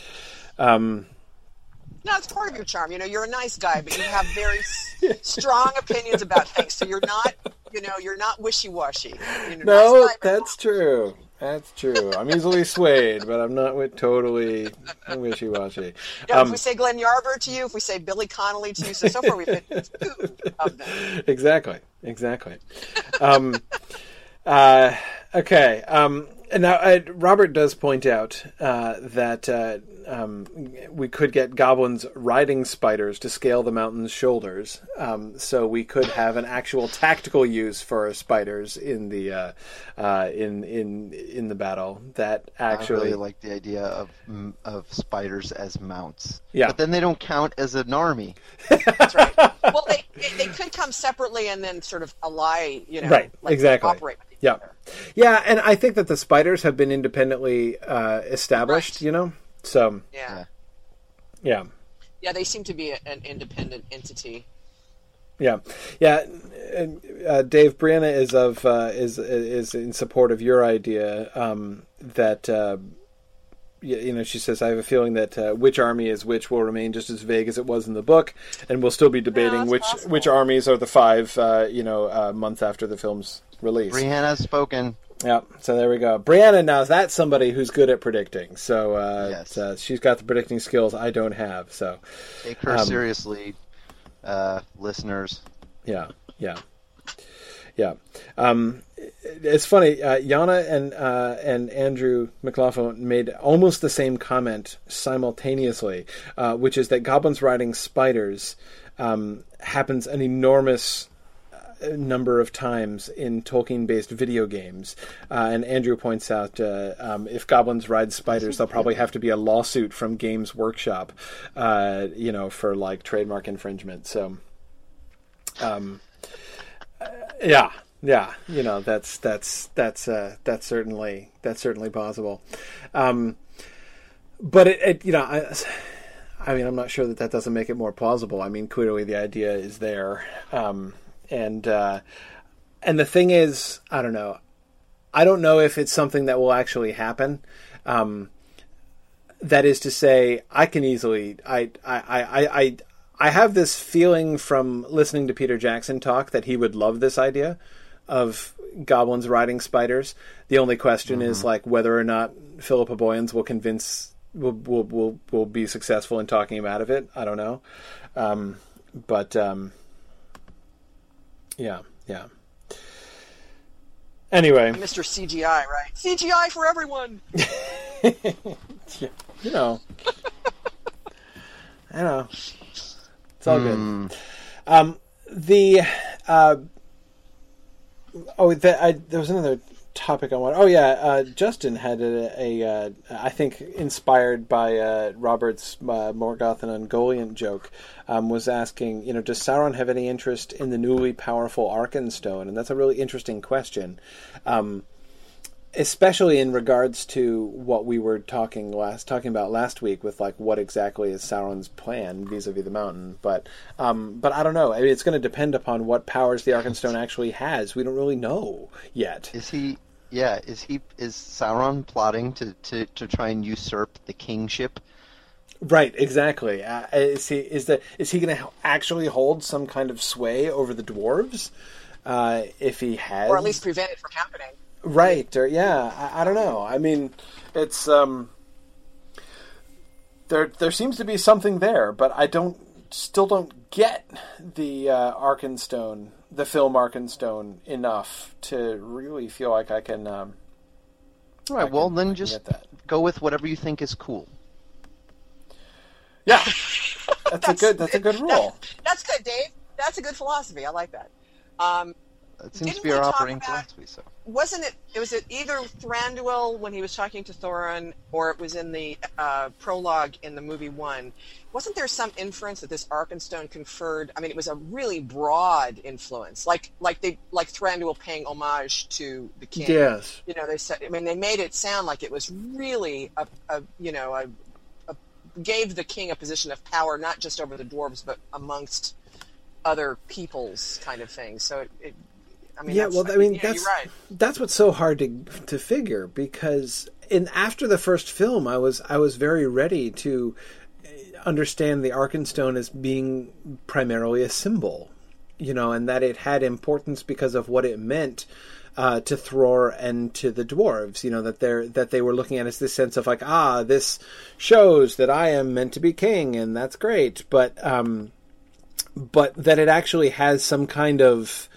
Um, No, it's part of your charm. You know, you're a nice guy, but you have very s- strong opinions about things. So you're not, you know, you're not wishy-washy. You know, no, nice guy, but that's true. That's true. I'm easily swayed, but I'm not wi- totally wishy-washy. Yeah, Um, if we say Glenn Yarborough to you, if we say Billy Connolly to you, so so far we've hit two of them. Exactly, exactly. Um, uh, okay. Um, and now uh, Robert does point out uh, that uh, um, we could get goblins riding spiders to scale the mountain's shoulders, um, so we could have an actual tactical use for spiders in the uh, uh, in in in the battle. That actually, I really like the idea of mm, of spiders as mounts. Yeah. But then they don't count as an army. That's right. Well, they they could come separately and then sort of ally, you know, Right, like exactly. operate with each Yeah, other. yeah, and I think that the spiders have been independently uh, established. Right. You know, so Yeah. Yeah. yeah. Yeah, they seem to be a, an independent entity. Yeah, yeah. and, Uh, Dave, Brianna is of uh, is is in support of your idea um, that uh, y- you know. She says, "I have a feeling that uh, which army is which will remain just as vague as it was in the book, and we'll still be debating that's which possible. which armies are the five. Uh, you know, uh, months after the film's release." Brianna's spoken. Yeah, so there we go. Brianna, now that's somebody who's good at predicting. So uh, Yes. uh, she's got the predicting skills I don't have. So Take her Um, seriously, uh, listeners. yeah, yeah, yeah. Um, it's funny. Uh, Yana and uh, and Andrew McLaughlin made almost the same comment simultaneously, uh, which is that goblins riding spiders um, happens an enormous number of times in Tolkien-based video games. Uh, and Andrew points out uh, um, if goblins ride spiders, there'll probably have to be a lawsuit from Games Workshop, uh, you know, for like trademark infringement. So, um, uh, yeah, yeah, you know, that's that's that's uh, that's certainly that's certainly possible. Um, but it, it, you know, I, I mean, I'm not sure that that doesn't make it more plausible. I mean, clearly the idea is there. Um, And uh, and the thing is, I don't know. I don't know if it's something that will actually happen. Um, that is to say, I can easily. I I, I, I I have this feeling from listening to Peter Jackson talk that he would love this idea of goblins riding spiders. The only question mm-hmm. is like whether or not Philippa Boyens will convince will will will will be successful in talking him out of it. I don't know, um, but. Um, Yeah, yeah. Anyway. Mister C G I, right? C G I for everyone! Yeah, you know. I know. It's all Hmm. good. Um, the, uh, oh, the, I, there was another topic I wanted. Oh, yeah, uh, Justin had a, a uh, I think, inspired by uh, Robert's uh, Morgoth and Ungoliant joke, um, was asking, you know, does Sauron have any interest in the newly powerful Arkenstone? And that's a really interesting question. Um, especially in regards to what we were talking last talking about last week with like what exactly is Sauron's plan vis-a-vis the mountain. But um, but I don't know. I mean, it's going to depend upon what powers the Arkenstone actually has. We don't really know yet. Is he? Yeah, is he? Is Sauron plotting to, to, to try and usurp the kingship? Right, exactly. Uh, is he is the is he going to actually hold some kind of sway over the dwarves? Uh, if he has, or at least prevent it from happening. Right, or yeah, I, I don't know. I mean, it's um, there. There seems to be something there, but I don't, still don't get the uh, Arkenstone, the film Arkenstone, enough to really feel like I can. Um, All right. I Well, can, then I just that. go with whatever you think is cool. Yeah, that's, that's a good. That's a good rule. That, that's good, Dave. That's a good philosophy. I like that. Um, That seems Didn't to be our we talk operating about- philosophy. So. wasn't it? It was it either Thranduil when he was talking to Thorin, or it was in the uh, prologue in the movie one. Wasn't there some inference that this Arkenstone conferred? I mean, it was a really broad influence, like like they like Thranduil paying homage to the king. Yes. You know, they said. I mean, they made it sound like it was really a, a you know a, a gave the king a position of power, not just over the dwarves, but amongst other peoples, kind of thing. So it. it I mean, yeah, that's, well, I mean, yeah, that's you're right. that's what's so hard to to figure, because in after the first film, I was I was very ready to understand the Arkenstone as being primarily a symbol, you know, and that it had importance because of what it meant uh, to Thror and to the dwarves, you know, that they're that they were looking at as this sense of like, ah, this shows that I am meant to be king, and that's great, but um, but that it actually has some kind of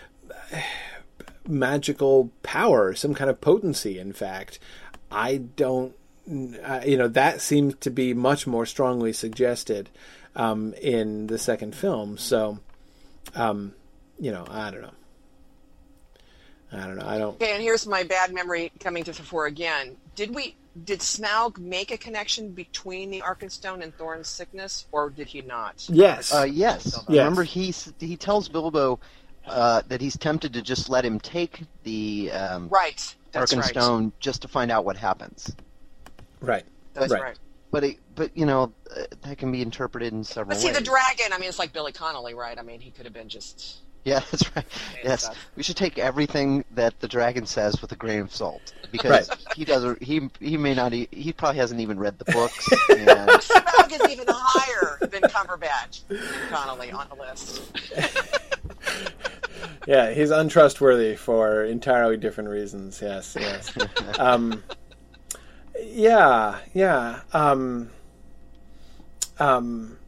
magical power, some kind of potency. In fact, I don't, uh, you know, that seems to be much more strongly suggested um, in the second film. So, um, you know, I don't know. I don't know. I don't. Okay, and here's my bad memory coming to the fore again. Did we? Did Smaug make a connection between the Arkenstone and Thorin's sickness, or did he not? Yes. Uh, yes. Yes. Remember, he s- he tells Bilbo uh, that he's tempted to just let him take the um, Right. That's right. Arkenstone just to find out what happens. Right. That's right. right. But it, but you know uh, that can be interpreted in several But see, ways. the dragon. I mean, it's like Billy Connolly, right? I mean, he could have been just. Yeah, that's right. and Yes, stuff. we should take everything that the dragon says with a grain of salt, because Right. he doesn't. He he may not. E- he probably hasn't even read the books. And Smaug is even higher than Cumberbatch and Connolly on the list. Yeah, he's untrustworthy for entirely different reasons. Yes, yes. um, yeah, yeah. Um, um,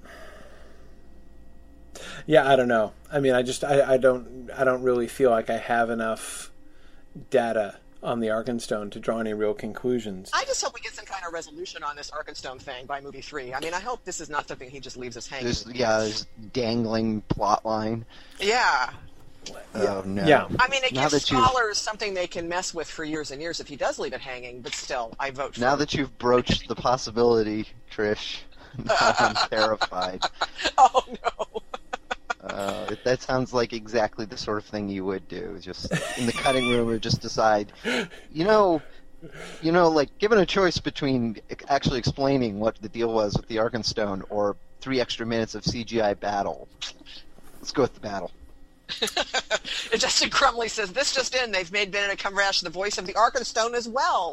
yeah, I don't know. I mean, I just, I, I don't, I don't really feel like I have enough data on the Arkenstone to draw any real conclusions. I just hope we get some kind of resolution on this Arkenstone thing by movie three. I mean, I hope this is not something he just leaves us hanging. there's yeah, there's dangling plot line. Yeah. Oh no. Yeah. I mean, it Now gives that you- scholars something they can mess with for years and years if he does leave it hanging, but still, I vote for Now it. that you've broached the possibility, Trish, now I'm terrified. Oh, no. Uh, that sounds like exactly the sort of thing you would do. Just in the cutting room, or just decide, you know, you know, like given a choice between actually explaining what the deal was with the Arkenstone or three extra minutes of C G I battle, let's go with the battle. And Justin Crumley says, this just in, they've made Benedict Cumberbatch the voice of the Arkenstone as well.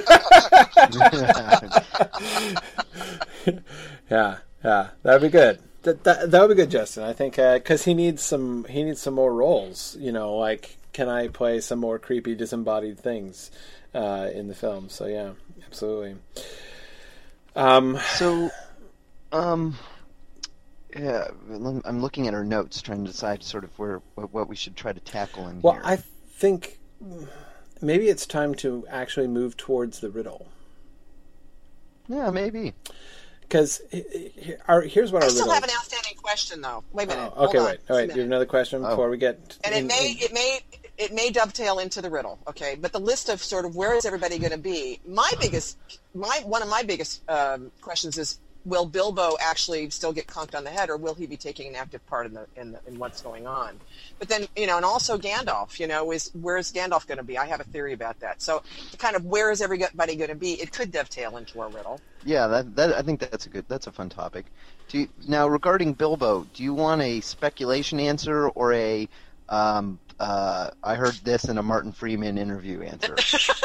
Yeah, yeah, that'd be good. That that, that would be good, Justin. I think because uh, he needs some he needs some more roles. You know, like can I play some more creepy disembodied things uh, in the film? So yeah, absolutely. Um, So, um, yeah, I'm looking at our notes, trying to decide sort of where what we should try to tackle in well, here. I think maybe it's time to actually move towards the riddle. Yeah, maybe. Because here's what I our still riddle. have an outstanding question, though. Wait a minute. Oh, okay, Hold on. wait. All right, Just a you have minute. another question Oh. before we get. And in- it may in- it may it may dovetail into the riddle, okay? But the list of sort of where is everybody going to be? My biggest, my one of my biggest um, questions is will Bilbo actually still get conked on the head, or will he be taking an active part in the in, the, in what's going on? But then, you know, and also Gandalf, you know, is where's Gandalf going to be? I have a theory about that. So, kind of, where is everybody going to be? It could dovetail into a riddle. Yeah, that, that I think that's a good, that's a fun topic. Do you, now, regarding Bilbo, do you want a speculation answer or a um, uh, I heard this in a Martin Freeman interview answer?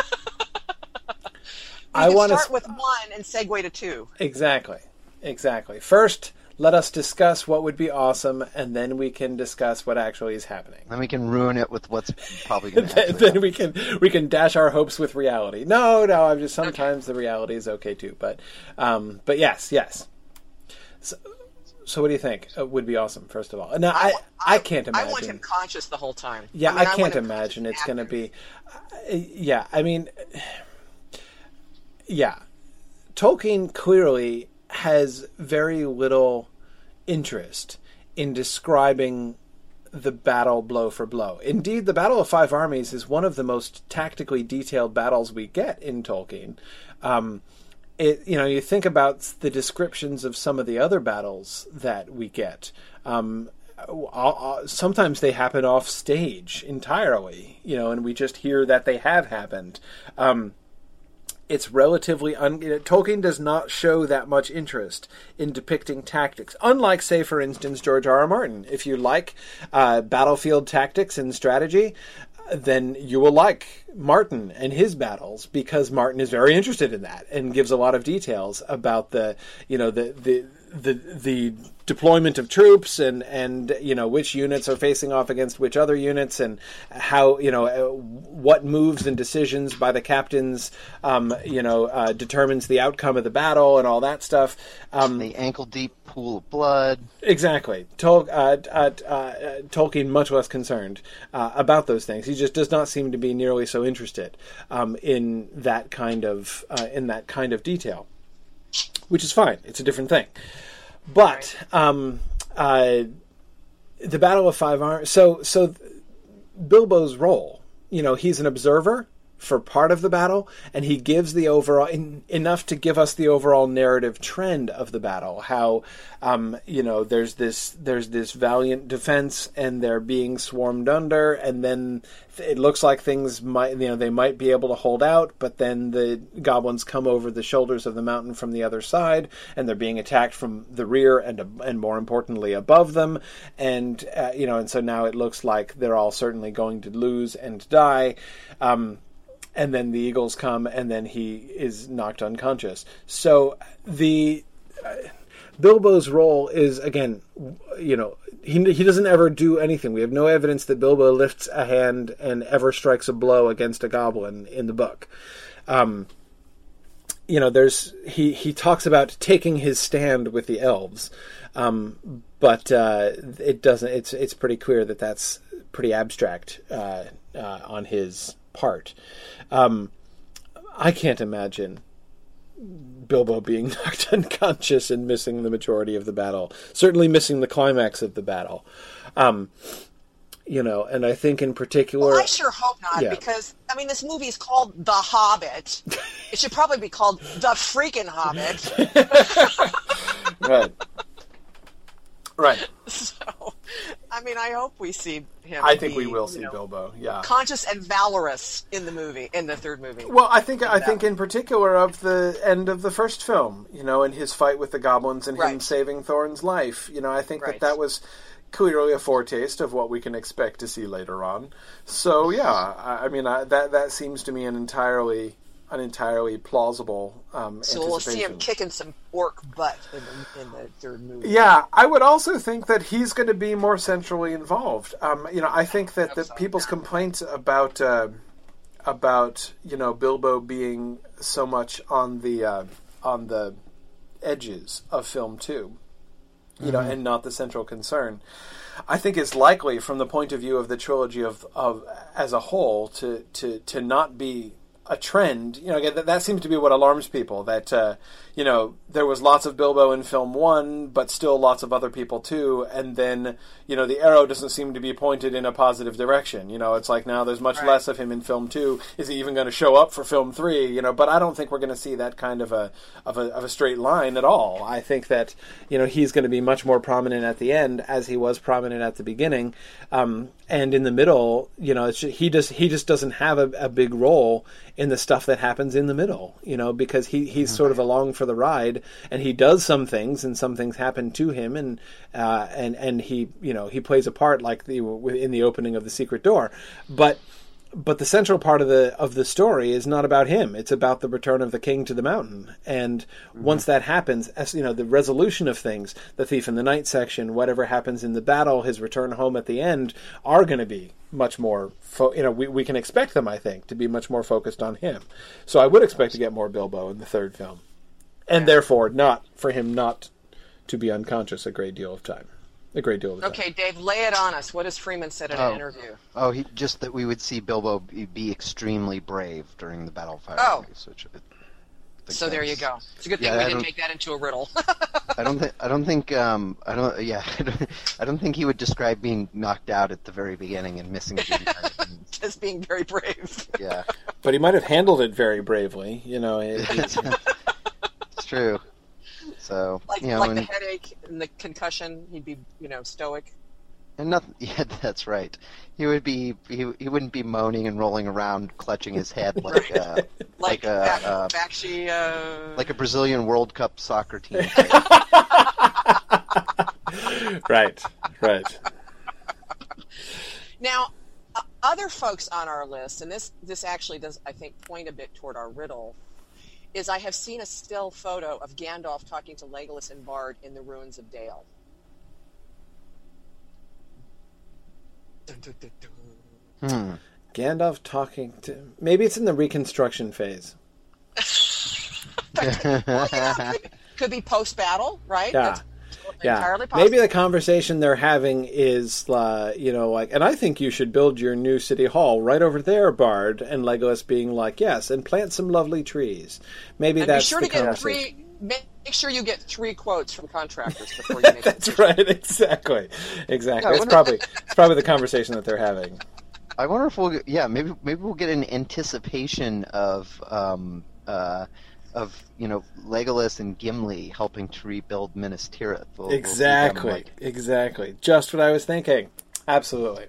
You I can want start to with one and segue to two. Exactly. Exactly. First, let us discuss what would be awesome, and then we can discuss what actually is happening. Then we can ruin it with what's probably going to then, happen. then we can we can dash our hopes with reality. No, no, I'm just sometimes the reality is okay too. But um, but yes, yes. So, so what do you think uh, would be awesome? First of all, no, I I, I can't imagine. I want him conscious the whole time. Yeah, I, mean, I I can't want him imagine it's going to active. be. Uh, yeah, I mean, yeah. Tolkien clearly has very little interest in describing the battle blow for blow. Indeed, the Battle of Five Armies is one of the most tactically detailed battles we get in Tolkien. Um, it, you know, you think about the descriptions of some of the other battles that we get. Um, sometimes they happen off stage entirely, you know, and we just hear that they have happened. Um, It's relatively un- Tolkien does not show that much interest in depicting tactics. Unlike, say, for instance, George R. R. Martin. If you like uh, battlefield tactics and strategy, then you will like Martin and his battles, because Martin is very interested in that and gives a lot of details about the, you know, the the the, the deployment of troops and, and, you know, which units are facing off against which other units, and how, you know, uh, what moves and decisions by the captains, um, you know, uh, determines the outcome of the battle and all that stuff. Um, the ankle-deep pool of blood. Exactly. Tol- uh, uh, uh, Tolkien much less concerned uh, about those things. He just does not seem to be nearly so interested um, in that kind of uh, in that kind of detail, which is fine. It's a different thing. But um, uh, the Battle of Five Armies. So, so Bilbo's role, you know, he's an observer for part of the battle, and he gives the overall in, enough to give us the overall narrative trend of the battle. How, um, you know, there's this there's this valiant defense, and they're being swarmed under, and then it looks like things might, you know, they might be able to hold out, but then the goblins come over the shoulders of the mountain from the other side, and they're being attacked from the rear and and more importantly above them, and uh, you know, and so now it looks like they're all certainly going to lose and die. Um, And then the eagles come, and then he is knocked unconscious. So the uh, Bilbo's role is, again, you know, he he doesn't ever do anything. We have no evidence that Bilbo lifts a hand and ever strikes a blow against a goblin in the book. Um, you know, there's he he talks about taking his stand with the elves, um, but uh, it doesn't. It's it's pretty clear that that's pretty abstract uh, uh, on his part. Um, I can't imagine Bilbo being knocked unconscious and missing the majority of the battle. Certainly missing the climax of the battle. Um, you know, and I think in particular... Well, I sure hope not, yeah. because, I mean, this movie is called The Hobbit. It should probably be called The Freaking Hobbit. Right. Right. So, I mean, I hope we see him. I think be, we will see you know, Bilbo. Yeah, conscious and valorous in the movie, in the third movie. Well, I think I think in particular of the end of the first film, you know, and his fight with the goblins and right. him saving Thorin's life. You know, I think right. that that was clearly a foretaste of what we can expect to see later on. So yeah, I, I mean I, that that seems to me an entirely an entirely plausible um, so we'll see him anticipation. kicking some orc butt in the, in the third movie. Yeah, I would also think that he's going to be more centrally involved. Um, you know, I think that the people's complaints about uh, about you know Bilbo being so much on the uh, on the edges of film two, you mm-hmm. know, and not the central concern, I think is likely from the point of view of the trilogy of, of as a whole to, to, to not be a trend. You know, again, that, that seems to be what alarms people, that, uh, you know, there was lots of Bilbo in film one, but still lots of other people too, and then, you know, the arrow doesn't seem to be pointed in a positive direction. You know, it's like now there's much right. less of him in film two. Is he even going to show up for film three? You know, but I don't think we're going to see that kind of a, of a of a straight line at all. I think that, you know, he's going to be much more prominent at the end, as he was prominent at the beginning. Um, and in the middle, you know, it's just, he just he just doesn't have a, a big role in the stuff that happens in the middle, you know, because he, he's sort of along for the ride, and he does some things, and some things happen to him, and uh, and and he, you know, he plays a part like the in the opening of the secret door, but. But the central part of the of the story is not about him. It's about the return of the king to the mountain. And mm-hmm. once that happens, as you know, the resolution of things, the Thief in the Night section, whatever happens in the battle, his return home at the end, are going to be much more, fo- you know, we, we can expect them, I think, to be much more focused on him. So I would expect to get more Bilbo in the third film. And yeah. therefore, not for him not to be unconscious a great deal of time. A great deal of the time. Okay, Dave, lay it on us. What has Freeman said in oh. an interview? Oh, he, just that we would see Bilbo be, be extremely brave during the Battle of Five Oh. Armies. Which I so there you go. It's a good thing yeah, we I didn't don't- make that into a riddle. I don't think. I don't think. Um. I don't. Yeah. I don't, I don't think he would describe being knocked out at the very beginning and missing the entire thing. As being very brave. Yeah. But he might have handled it very bravely, you know. It, it's, It's true. So Like, you know, like and, the headache and the concussion, he'd be, you know, stoic. and nothing. Yeah, that's right. He would be. He, he wouldn't be moaning and rolling around, clutching his head like uh, Like, like a back, uh, Bakshi, uh... like a Brazilian World Cup soccer team. right, right. Now, uh, other folks on our list, and this this actually does, I think, point a bit toward our riddle, is I have seen a still photo of Gandalf talking to Legolas and Bard in the ruins of Dale. Dun, dun, dun, dun. Hmm. Gandalf talking to... Maybe it's in the reconstruction phase. Well, you know, could, could be post-battle, right? Yeah. That's Yeah, entirely possible. maybe the conversation they're having is, uh, you know, like, and I think you should build your new city hall right over there, Bard, and Legolas being like, yes, and plant some lovely trees. Maybe And that's be sure the to get conversation. three. Make sure you get three quotes from contractors before you make That's it. right, exactly, exactly. Yeah, it's wonder- probably it's probably the conversation that they're having. I wonder if we'll. Yeah, maybe maybe we'll get an anticipation of. Um. Uh. Of you know Legolas and Gimli helping to rebuild Minas Tirith. We'll, Exactly, we'll see them, like, exactly. Just what I was thinking. Absolutely.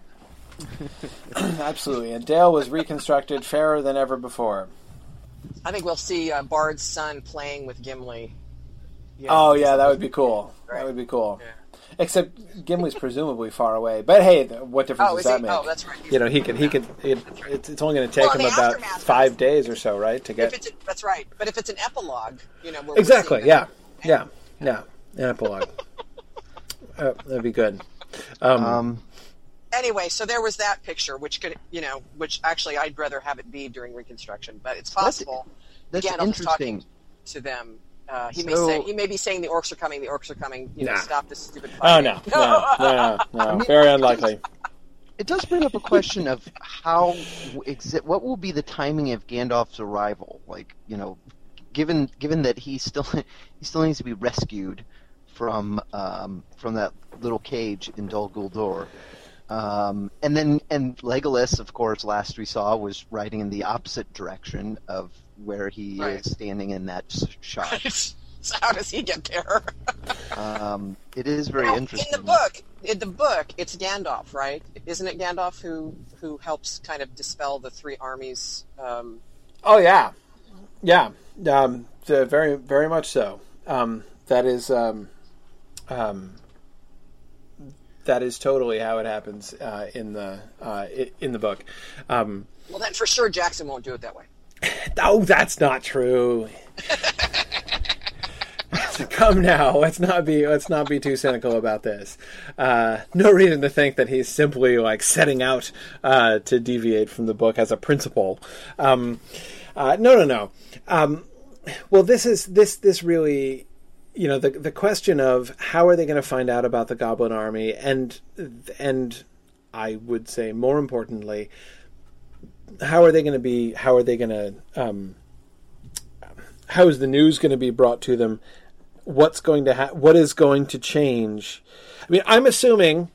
Absolutely. And Dale was reconstructed fairer than ever before. I think we'll see uh, Bard's son playing with Gimli. You Oh, know, yeah, that would be cool. Right. That would be cool. Yeah. Except Gimli's presumably far away. But hey, th- what difference Oh, does is he? that make? Oh, that's right. He's- You know, he could, he could, it, it's, it's only going to take Well, in him the about aftermath, five days or so, right, to If get... it's a, that's right. But if it's an epilogue, you know, where we're Exactly, seeing yeah, them- yeah, yeah, an epilogue. uh, that'd be good. Um, Um. Anyway, so there was that picture, which could, you know, which actually I'd rather have it be during Reconstruction, but it's That's- possible. That's Gandalf is talking interesting. to them. Uh, he may So- say he may be saying the orcs are coming. The orcs are coming. You know, Nah. stop this stupid oh, fighting. no, no, no, no, no, very unlikely. It does bring up a question of how exi- what will be the timing of Gandalf's arrival? Like, you know, given given that he still he still needs to be rescued from um, from that little cage in Dol Guldur. Um, and then and Legolas, of course, last we saw was riding in the opposite direction of where he Right. is standing in that s- shot. So how does he get there? Um, it is very Now, interesting. In the book, in the book, it's Gandalf, right? Isn't it Gandalf who who helps kind of dispel the three armies? Um, Oh, yeah, yeah, um, the, very, very much so. Um, that is, um, um, that is totally how it happens uh, in the uh, i- in the book. Um, well, then for sure Jackson won't do it that way. oh, that's not true. Come now, let's not be let's not be too cynical about this. Uh, no reason to think that he's simply like setting out uh, to deviate from the book as a principle. Um, uh, no, no, no. Um, well, this is this this really, you know, the the question of how are they going to find out about the Goblin Army, and and I would say more importantly, how are they going to be? How are they going to? Um, how is the news going to be brought to them? What's going to ha- What is going to change? I mean, I'm assuming.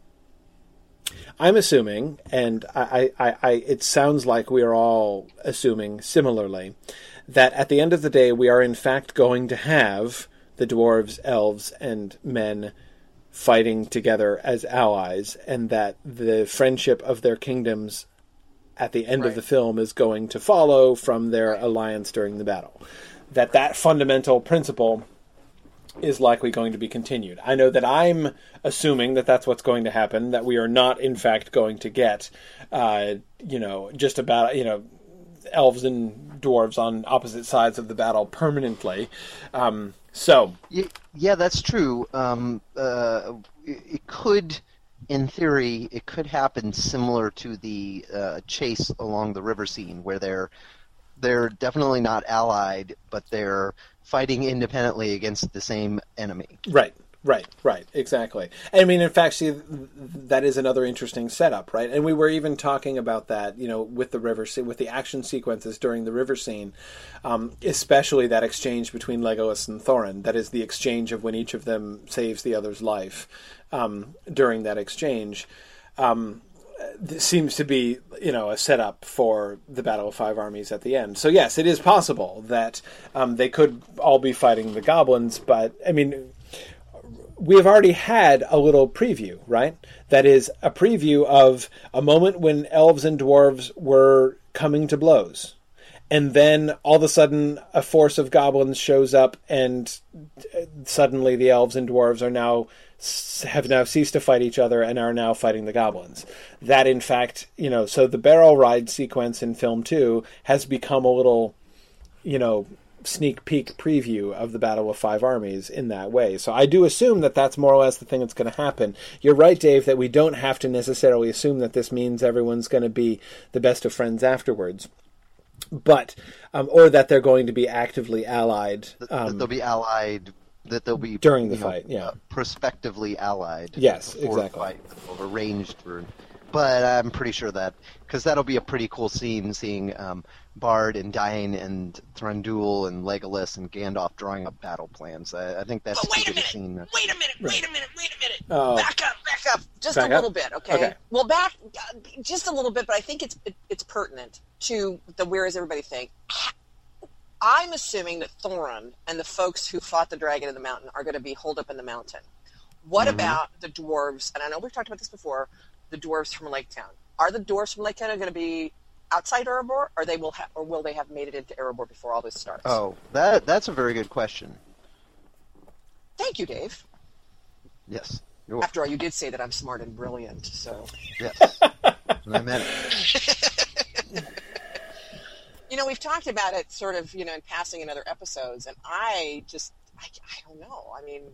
I'm assuming, and I, I, I, it sounds like we are all assuming similarly, that at the end of the day, we are in fact going to have the dwarves, elves, and men fighting together as allies, and that the friendship of their kingdoms at the end right. of the film is going to follow from their right. alliance during the battle. That that fundamental principle is likely going to be continued. I know that I'm assuming that that's what's going to happen, that we are not, in fact, going to get, uh, you know, just about, you know, elves and dwarves on opposite sides of the battle permanently. Um, so... Yeah, that's true. Um, uh, it could, in theory, it could happen similar to the uh, chase along the river scene, where they're they're definitely not allied, but they're fighting independently against the same enemy. Right, right, right, exactly. I mean, in fact, see, that is another interesting setup, right? And we were even talking about that, you know, with the river, with the action sequences during the river scene, um, especially that exchange between Legolas and Thorin. That is the exchange of when each of them saves the other's life um, during that exchange. Um, This seems to be, you know, a setup for the Battle of Five Armies at the end. So yes, it is possible that um, they could all be fighting the goblins, but, I mean, we have already had a little preview, right? That is a preview of a moment when elves and dwarves were coming to blows. And then all of a sudden a force of goblins shows up, and suddenly the elves and dwarves are now have now ceased to fight each other and are now fighting the goblins. That, in fact, you know, so the barrel ride sequence in film two has become a little, you know, sneak peek preview of the Battle of Five Armies in that way. So I do assume that that's more or less the thing that's going to happen. You're right, Dave, that we don't have to necessarily assume that this means everyone's going to be the best of friends afterwards. But, um, or that they're going to be actively allied. Um, that they'll be allied, that they'll be... During the know, fight, yeah. Uh, prospectively allied. Yes, before exactly. The fight, arranged for... But I'm pretty sure that, because that'll be a pretty cool scene, seeing um, Bard and Dain and Thranduil and Legolas and Gandalf drawing up battle plans. I, I think that's but wait too a good minute, a scene. wait a minute, wait a minute, wait a minute. Oh. Back up, back up, just Back a up? little bit, okay? Okay. Well, back just a little bit, but I think it's it, it's pertinent to the where is everybody thing. I'm assuming that Thorin and the folks who fought the dragon in the mountain are going to be holed up in the mountain. What Mm-hmm. about the dwarves? And I know we've talked about this before. The dwarves from Lake Town. Are the dwarves from Lake Town going to be outside Erebor, or they will ha- or will they have made it into Erebor before all this starts? Oh, that that's a very good question. Thank you, Dave. Yes. You're welcome. After all, you did say that I'm smart and brilliant, so... Yes. And I meant it. You know, we've talked about it sort of, you know, in passing in other episodes, and I just, I, I don't know. I mean,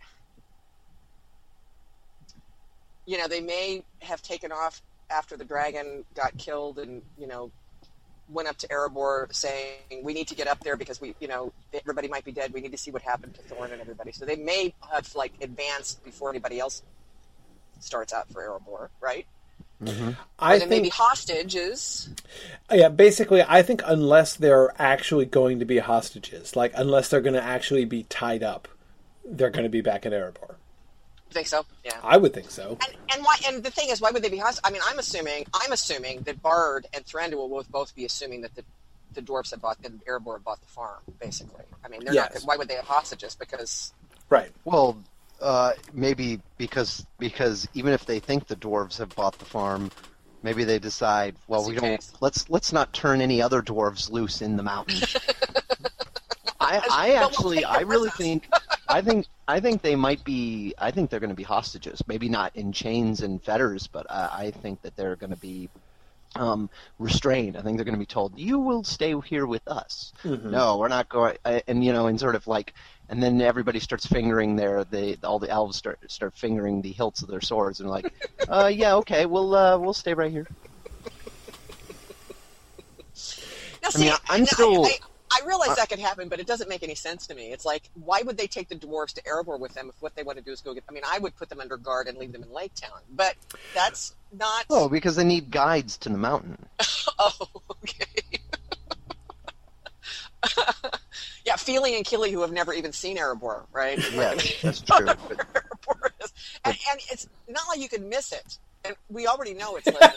you know, they may have taken off after the dragon got killed and, you know, went up to Erebor saying, we need to get up there because we, you know, everybody might be dead. We need to see what happened to Thorin and everybody. So they may have, like, advanced before anybody else starts out for Erebor, right? Mm-hmm. I Or they think, may be hostages. yeah, basically, I think unless they're actually going to be hostages, like unless they're going to actually be tied up, they're going to be back in Erebor. You think so? Yeah. I would think so. And and why? And the thing is, why would they be hostages? I mean, I'm assuming, I'm assuming that Bard and Thranduil will both be assuming that the the dwarves had bought, and Erebor had bought the farm. Basically, I mean, they're Yes. not. Why would they have hostages? Because Right. Well, uh, maybe because because even if they think the dwarves have bought the farm, maybe they decide, well, Just we in don't. case. Let's let's not turn any other dwarves loose in the mountain. I, I But we'll actually, take I them really with us. think, I think, I think they might be. I think they're going to be hostages. Maybe not in chains and fetters, but uh, I think that they're going to be um, restrained. I think they're going to be told, "You will stay here with us." Mhm. No, we're not going. And you know, and sort of like, and then everybody starts fingering their. They all the elves start start fingering the hilts of their swords and like, uh, yeah, okay, we'll uh, we'll stay right here. now, I mean, see, I'm now, still- I, I realize that could happen, but it doesn't make any sense to me. It's like, why would they take the dwarves to Erebor with them if what they want to do is go get... I mean, I would put them under guard and leave them in Lake Town, but that's not... Oh, because they need guides to the mountain. Oh, okay. Yeah, Feely and Killy, who have never even seen Erebor, right? Yeah, that's true. But, Erebor is. And, and it's not like you can miss it. And we already know it's less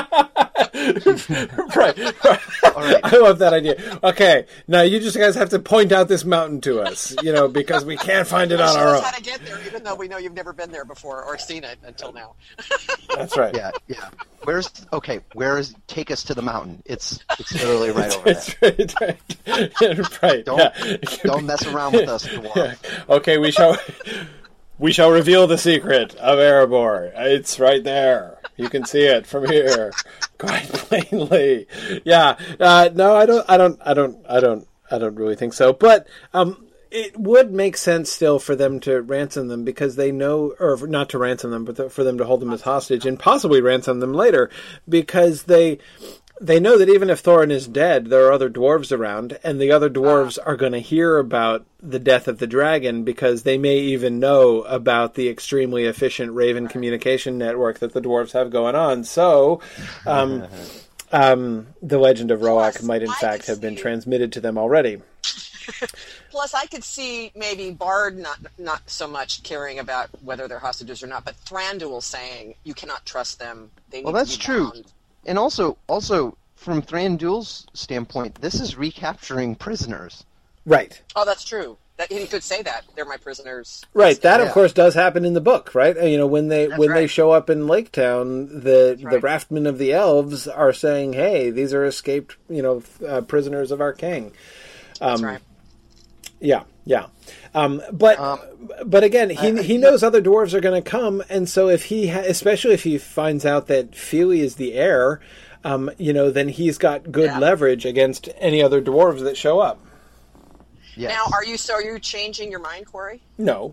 than right. right. All right. I love that idea. Okay, now you just guys have to point out this mountain to us, you know, because we can't find it on our own. How to get there, even though we know you've never been there before or seen it until now. That's right. Yeah, yeah. Where's okay? Where is? Take us to the mountain. It's it's literally right over it's there. Right, right. right. Don't yeah. don't mess around with us, dwarf. Yeah. Okay, we shall. We shall reveal the secret of Erebor. It's right there. You can see it from here, quite plainly. Yeah. Uh, no, I don't. I don't. I don't. I don't. I don't really think so. But um, it would make sense still for them to ransom them because they know, or not to ransom them, but for them to hold them as hostage and possibly ransom them later because they. They know that even if Thorin is dead, there are other dwarves around, and the other dwarves are going to hear about the death of the dragon because they may even know about the extremely efficient Raven communication network that the dwarves have going on. So, um, um, the legend of Roak Plus, might in I fact could have been see- transmitted to them already. Plus, I could see maybe Bard not not so much caring about whether they're hostages or not, but Thranduil saying, you cannot trust them. They need Well, to that's be true. bound." And also, also from Thranduil's standpoint, this is recapturing prisoners. Right. Oh, that's true. That he could say that they're my prisoners. Right, that of Yeah. course does happen in the book, right? Uh, You know, when they That's when they right. show up in Lake Town, the the right. raftmen of the elves are saying, "Hey, these are escaped, you know, uh, prisoners of our king." That's Um, right. Yeah, yeah. Um, but Um, but again, he I- I- he knows other dwarves are going to come, and so if he, ha- especially if he finds out that Feely is the heir, um, you know, then he's got good Yeah. leverage against any other dwarves that show up. Yes. Now, are you so are you changing your mind, Corey? No.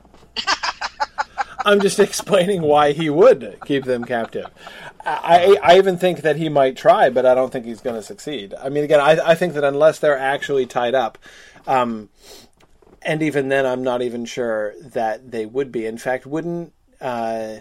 I'm just explaining why he would keep them captive. I, I even think that he might try, but I don't think he's going to succeed. I mean, again, I, I think that unless they're actually tied up, um, and even then, I'm not even sure that they would be. In fact, wouldn't... Uh,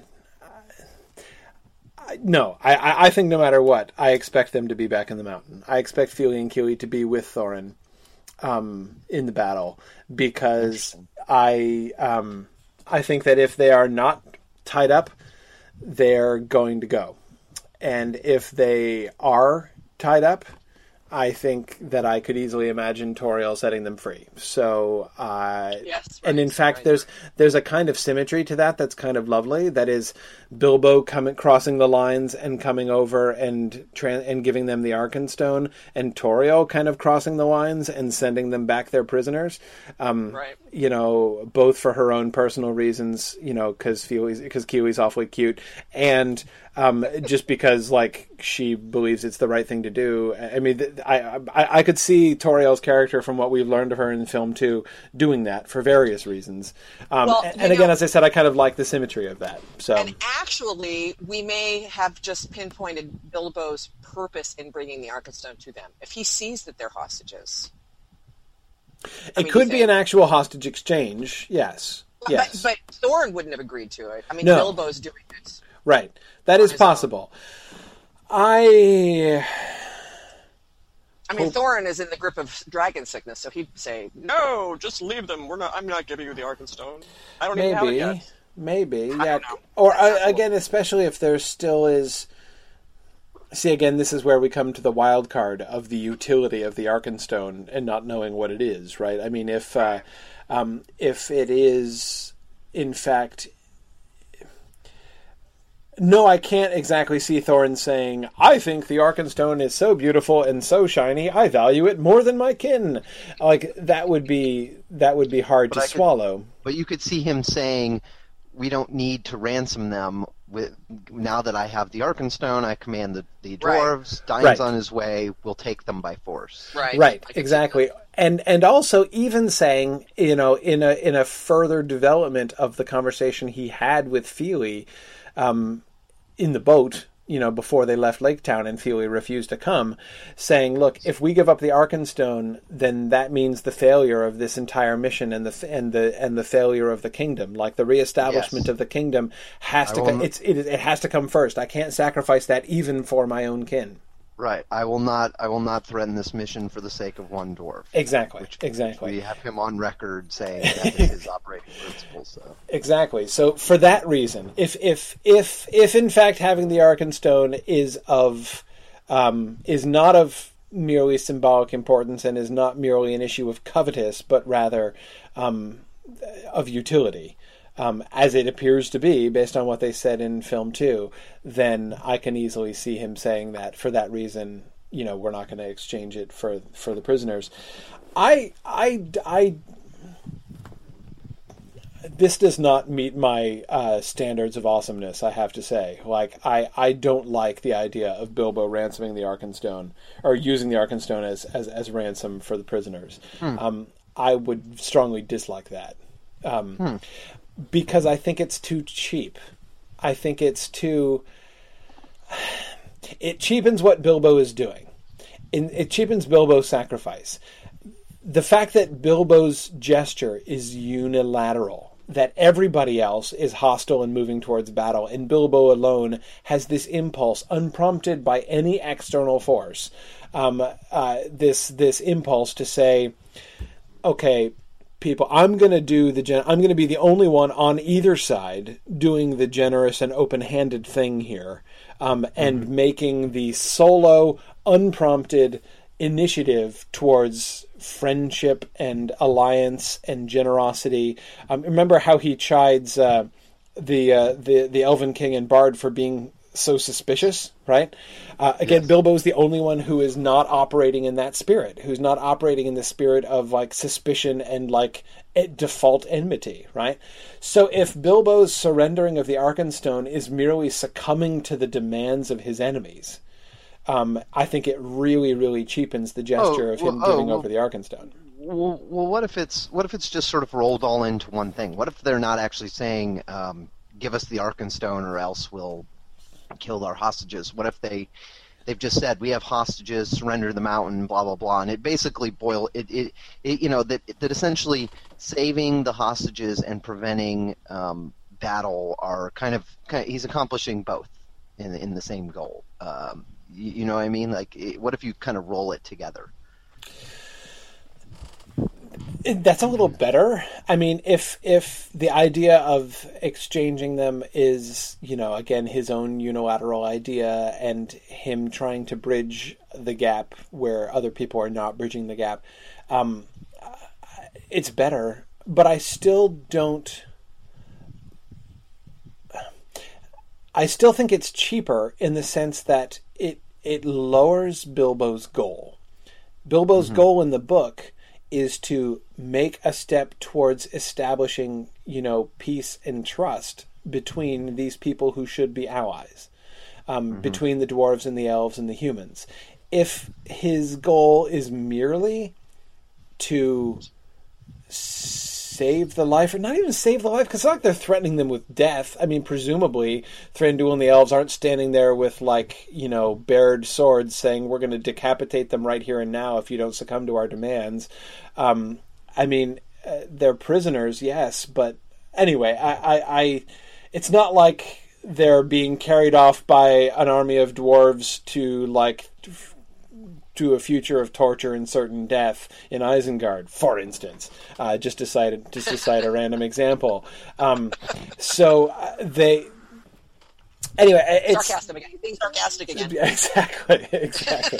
I- no, I, I I think no matter what, I expect them to be back in the mountain. I expect Feely and Keely to be with Thorin um, in the battle because I um, I think that if they are not tied up, they're going to go. And if they are tied up, I think that I could easily imagine Toriel setting them free. So, uh, Yes, and right, in fact, right. there's there's a kind of symmetry to that that's kind of lovely. That is Bilbo coming crossing the lines and coming over and tran and giving them the Arkenstone, and Toriel kind of crossing the lines and sending them back their prisoners. Um, Right. You know, both for her own personal reasons, you know, because because Kiwi's awfully cute, and um, just because like she believes it's the right thing to do. I mean, th- I, I I could see Toriel's character from what we've learned of her in the film too, doing that for various reasons. Um, Well, and you and again, know- as I said, I kind of like the symmetry of that. So And actually, we may have just pinpointed Bilbo's purpose in bringing the Arkenstone to them. If he sees that they're hostages. it mean, could you be think- an actual hostage exchange. Yes. Yes. But, but Thorin wouldn't have agreed to it. I mean, No. Bilbo's doing it. Right. That is his own. possible. I I mean, Hope- Thorin is in the grip of dragon sickness, so he'd say, "No, just leave them. We're not. I'm not giving you the Arkenstone. I don't even have it maybe yet." maybe yeah. don't know. Or That's not uh, cool. again, especially if there still is. See, again, this is where we come to the wild card of the utility of the Arkenstone and not knowing what it is, right? I mean, if uh, um, if it is, in fact, no, I can't exactly see Thorin saying, "I think the Arkenstone is so beautiful and so shiny, I value it more than my kin." Like that would be that would be hard But to I could- swallow. But you could see him saying, "We don't need to ransom them. With now that I have the Arkenstone, I command the, the Right. dwarves. Dine's Right. on his way. We'll take them by force." Right. Right, I could see exactly. And and also even saying, you know, in a in a further development of the conversation he had with Feely um, in the boat, you know, before they left Lake Town and Thiele refused to come, saying, look, if we give up the Arkenstone, then that means the failure of this entire mission and the and the and the failure of the kingdom. Like the reestablishment Yes. of the kingdom has I to will come, n- it's it, it has to come first. I can't sacrifice that even for my own kin. Right. I will not. I will not threaten this mission for the sake of one dwarf. Exactly. Which, exactly. We have him on record saying that is his operating principle. So Exactly. So for that reason, if if if if in fact having the Arkenstone is of um, is not of merely symbolic importance and is not merely an issue of covetous, but rather um, of utility, um, as it appears to be based on what they said in film two, then I can easily see him saying that for that reason, you know, we're not going to exchange it for for the prisoners. I I I. This does not meet my uh, standards of awesomeness, I have to say. Like, I, I don't like the idea of Bilbo ransoming the Arkenstone, or using the Arkenstone as, as, as ransom for the prisoners. Hmm. Um, I would strongly dislike that. Um, Hmm. Because I think it's too cheap. I think it's too... It cheapens what Bilbo is doing. In, it cheapens Bilbo's sacrifice. The fact that Bilbo's gesture is unilateral, that everybody else is hostile and moving towards battle, and Bilbo alone has this impulse, unprompted by any external force, um, uh, this this impulse to say, okay, people, I'm going to do the gen- I'm going to be the only one on either side doing the generous and open-handed thing here, um, and mm-hmm. making the solo, unprompted initiative towards friendship and alliance and generosity. Um, remember how he chides uh, the uh, the the Elven King and Bard for being so suspicious, right? Uh, again, yes. Bilbo's the only one who is not operating in that spirit, who's not operating in the spirit of like suspicion and like default enmity, right? So if Bilbo's surrendering of the Arkenstone is merely succumbing to the demands of his enemies, Um, I think it really, really cheapens the gesture oh, of him well, giving oh, over the Arkenstone. Well, well, what if it's what if it's just sort of rolled all into one thing? What if they're not actually saying, um, "Give us the Arkenstone, or else we'll kill our hostages"? What if they they've just said, "We have hostages, surrender the mountain," blah blah blah, and it basically boil it, it, it you know that that essentially saving the hostages and preventing um, battle are kind of, kind of he's accomplishing both in in the same goal. Um, You know what I mean? Like, what if you kind of roll it together? That's a little better. I mean, if if the idea of exchanging them is, you know, again, his own unilateral idea and him trying to bridge the gap where other people are not bridging the gap, um, it's better. But I still don't... I still think it's cheaper in the sense that it it lowers Bilbo's goal. Bilbo's mm-hmm. goal in the book is to make a step towards establishing, you know, peace and trust between these people who should be allies, um, mm-hmm. between the dwarves and the elves and the humans. If his goal is merely to save the life, or not even save the life, because it's not like they're threatening them with death. I mean, presumably, Thranduil and the elves aren't standing there with, like, you know, bared swords saying, we're going to decapitate them right here and now if you don't succumb to our demands. Um, I mean, uh, they're prisoners, yes, but anyway, I, I, I, it's not like they're being carried off by an army of dwarves to, like, to a future of torture and certain death in Isengard, for instance. Uh, just decided, just to cite a random example. Um, so uh, they, anyway, it's sarcastic again. Being sarcastic again. Exactly, exactly.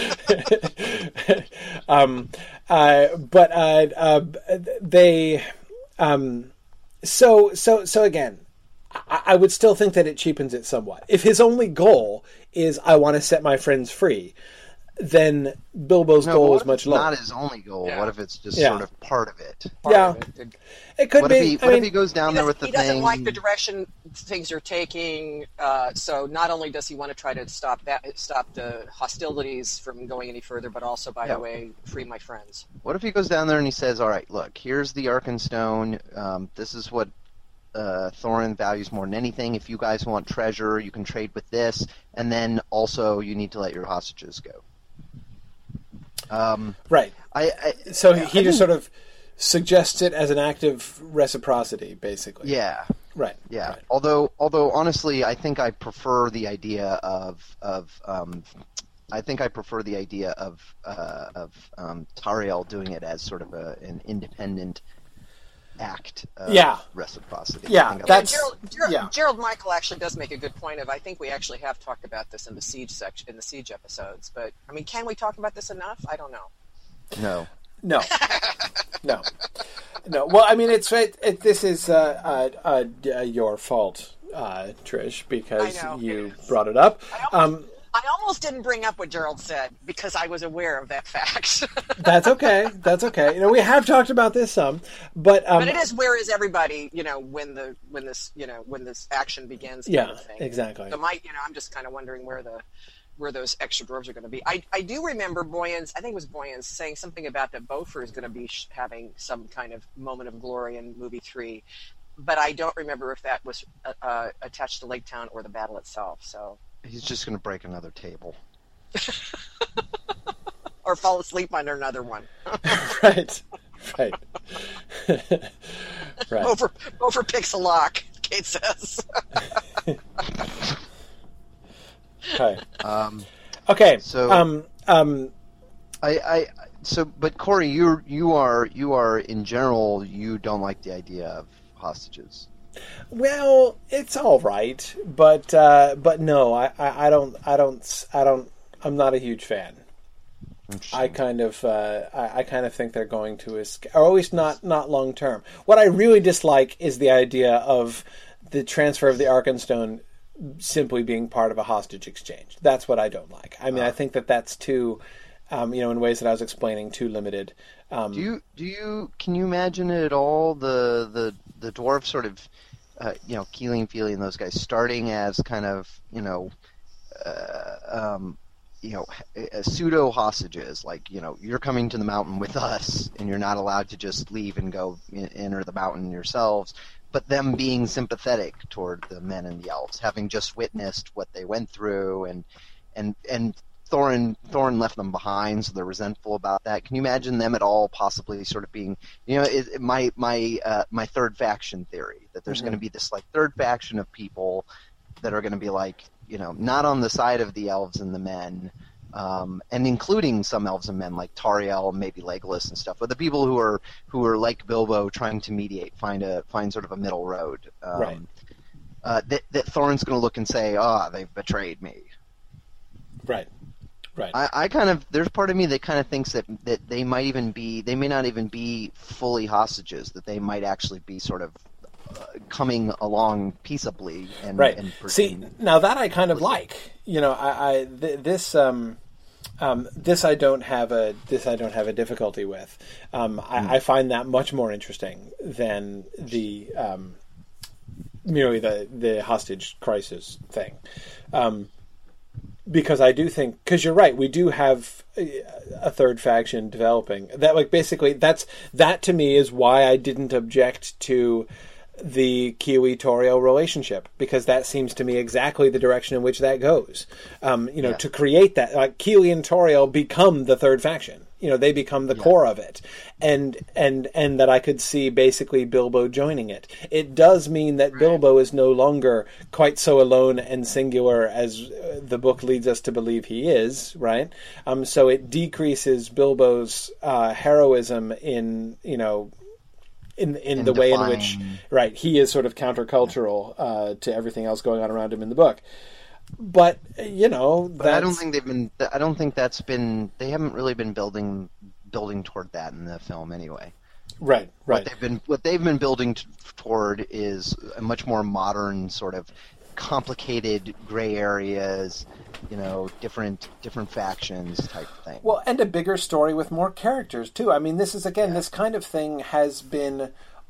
um, uh, but uh, uh, they, um, so so so again. I, I would still think that it cheapens it somewhat. If his only goal is I want to set my friends free, then Bilbo's no, goal is much lower. Not his only goal. Yeah. What if it's just yeah. sort of part of it? Part yeah, of it. it could what be. If he, I what mean, if he goes down he there with the he doesn't thing? like the direction things are taking. Uh, so not only does he want to try to stop that, stop the hostilities from going any further, but also, by Yeah. the way, free my friends. What if he goes down there and he says, "All right, look, here's the Arkenstone. Um, this is what uh, Thorin values more than anything. If you guys want treasure, you can trade with this, and then also you need to let your hostages go. Um, right. I, I so he, he I just think, sort of suggests it as an act of reciprocity, basically. Yeah. Right. Yeah. Right. Although, although honestly, I think I prefer the idea of of um, I think I prefer the idea of uh, of um, Tariel doing it as sort of a, an independent act of yeah. reciprocity. Yeah, I think I that's like- Gerald, Gerald, yeah. Gerald Michael actually does make a good point of. I think we actually have talked about this in the siege section, in the siege episodes. But I mean, can we talk about this enough? I don't know. no. No, no, no. Well, I mean, it's it, it, this is uh, uh, uh, your fault, uh, Trish, because I know, you it is. brought it up. I almost, Um, I almost didn't bring up what Gerald said because I was aware of that fact. that's okay. That's okay. You know, we have talked about this some, but um, but it is where is everybody? You know, when the when this you know when this action begins. Kind yeah, of thing. exactly. So my, you know, I'm just kind of wondering where the where those extra dwarves are going to be. I, I do remember Boyens, I think it was Boyens, saying something about that Beaufort is going to be sh- having some kind of moment of glory in movie three, but I don't remember if that was uh, uh, attached to Lake Town or the battle itself. So He's just going to break another table. or fall asleep under another one. right, right, right. Beaufort, Beaufort picks a lock, Kate says. Okay. Um, Okay. So- um, um, I, I so, but Corey, you you are you are in general you don't like the idea of hostages. well, it's all right, but uh, but no, I, I, I don't, I don't, I don't. I'm not a huge fan. Interesting. I kind of, uh, I, I kind of think they're going to escape, or at least not, not long term. What I really dislike is the idea of the transfer of the Arkenstone simply being part of a hostage exchange. That's what I don't like. I mean, I think that that's too, um, you know, in ways that I was explaining, too limited. Um, Do you do you can you imagine it at all? The the the dwarf sort of, uh, you know, Keeling, Feely, and those guys starting as kind of you know, uh, um, you know, pseudo hostages. Like you know, you're coming to the mountain with us, and you're not allowed to just leave and go in, enter the mountain yourselves. But them being sympathetic toward the men and the elves, having just witnessed what they went through, and and and Thorin Thorin left them behind, so they're resentful about that. Can you imagine them at all possibly sort of being, you know, it, it, my my uh, my third faction theory that there's Mm-hmm. going to be this like third faction of people that are going to be like, you know, not on the side of the elves and the men. Um, and including some elves and men like Tariel, maybe Legolas and stuff, but the people who are who are like Bilbo, trying to mediate, find a find sort of a middle road. Um, Right. Uh, that that Thorin's going to look and say, "Ah, oh, they've betrayed me." right, right. I, I kind of there's part of me that kind of thinks that that they might even be they may not even be fully hostages, that they might actually be sort of uh, coming along peaceably and Right. And, See, now that I kind of like. You know, I, I th- this um, um, this I don't have a this I don't have a difficulty with. Um, I, Hmm. I find that much more interesting than the um, merely the the hostage crisis thing. Um, because I do think, because you're right, we do have a, a third faction developing. That like basically that's that to me is why I didn't object to the Kiwi Toriel relationship, because that seems to me exactly the direction in which that goes. Um, you know, Yeah. to create that, like Kiwi and Toriel become the third faction. You know, they become the core of it, and and and that I could see basically Bilbo joining it. It does mean that Bilbo is no longer quite so alone and singular as uh, the book leads us to believe he is, right? Um, so it decreases Bilbo's uh, heroism in you know. In in In the way in which defying- right he is sort of countercultural uh, to everything else going on around him in the book, but you know But I don't that's- think they've been. I don't think that's been. They haven't really been building building toward that in the film anyway. right What right they've been what they've been building t- toward is a much more modern sort of complicated gray areas, you know, different different factions type thing. Well, and a bigger story with more characters too. I mean, this is again, this kind of thing has been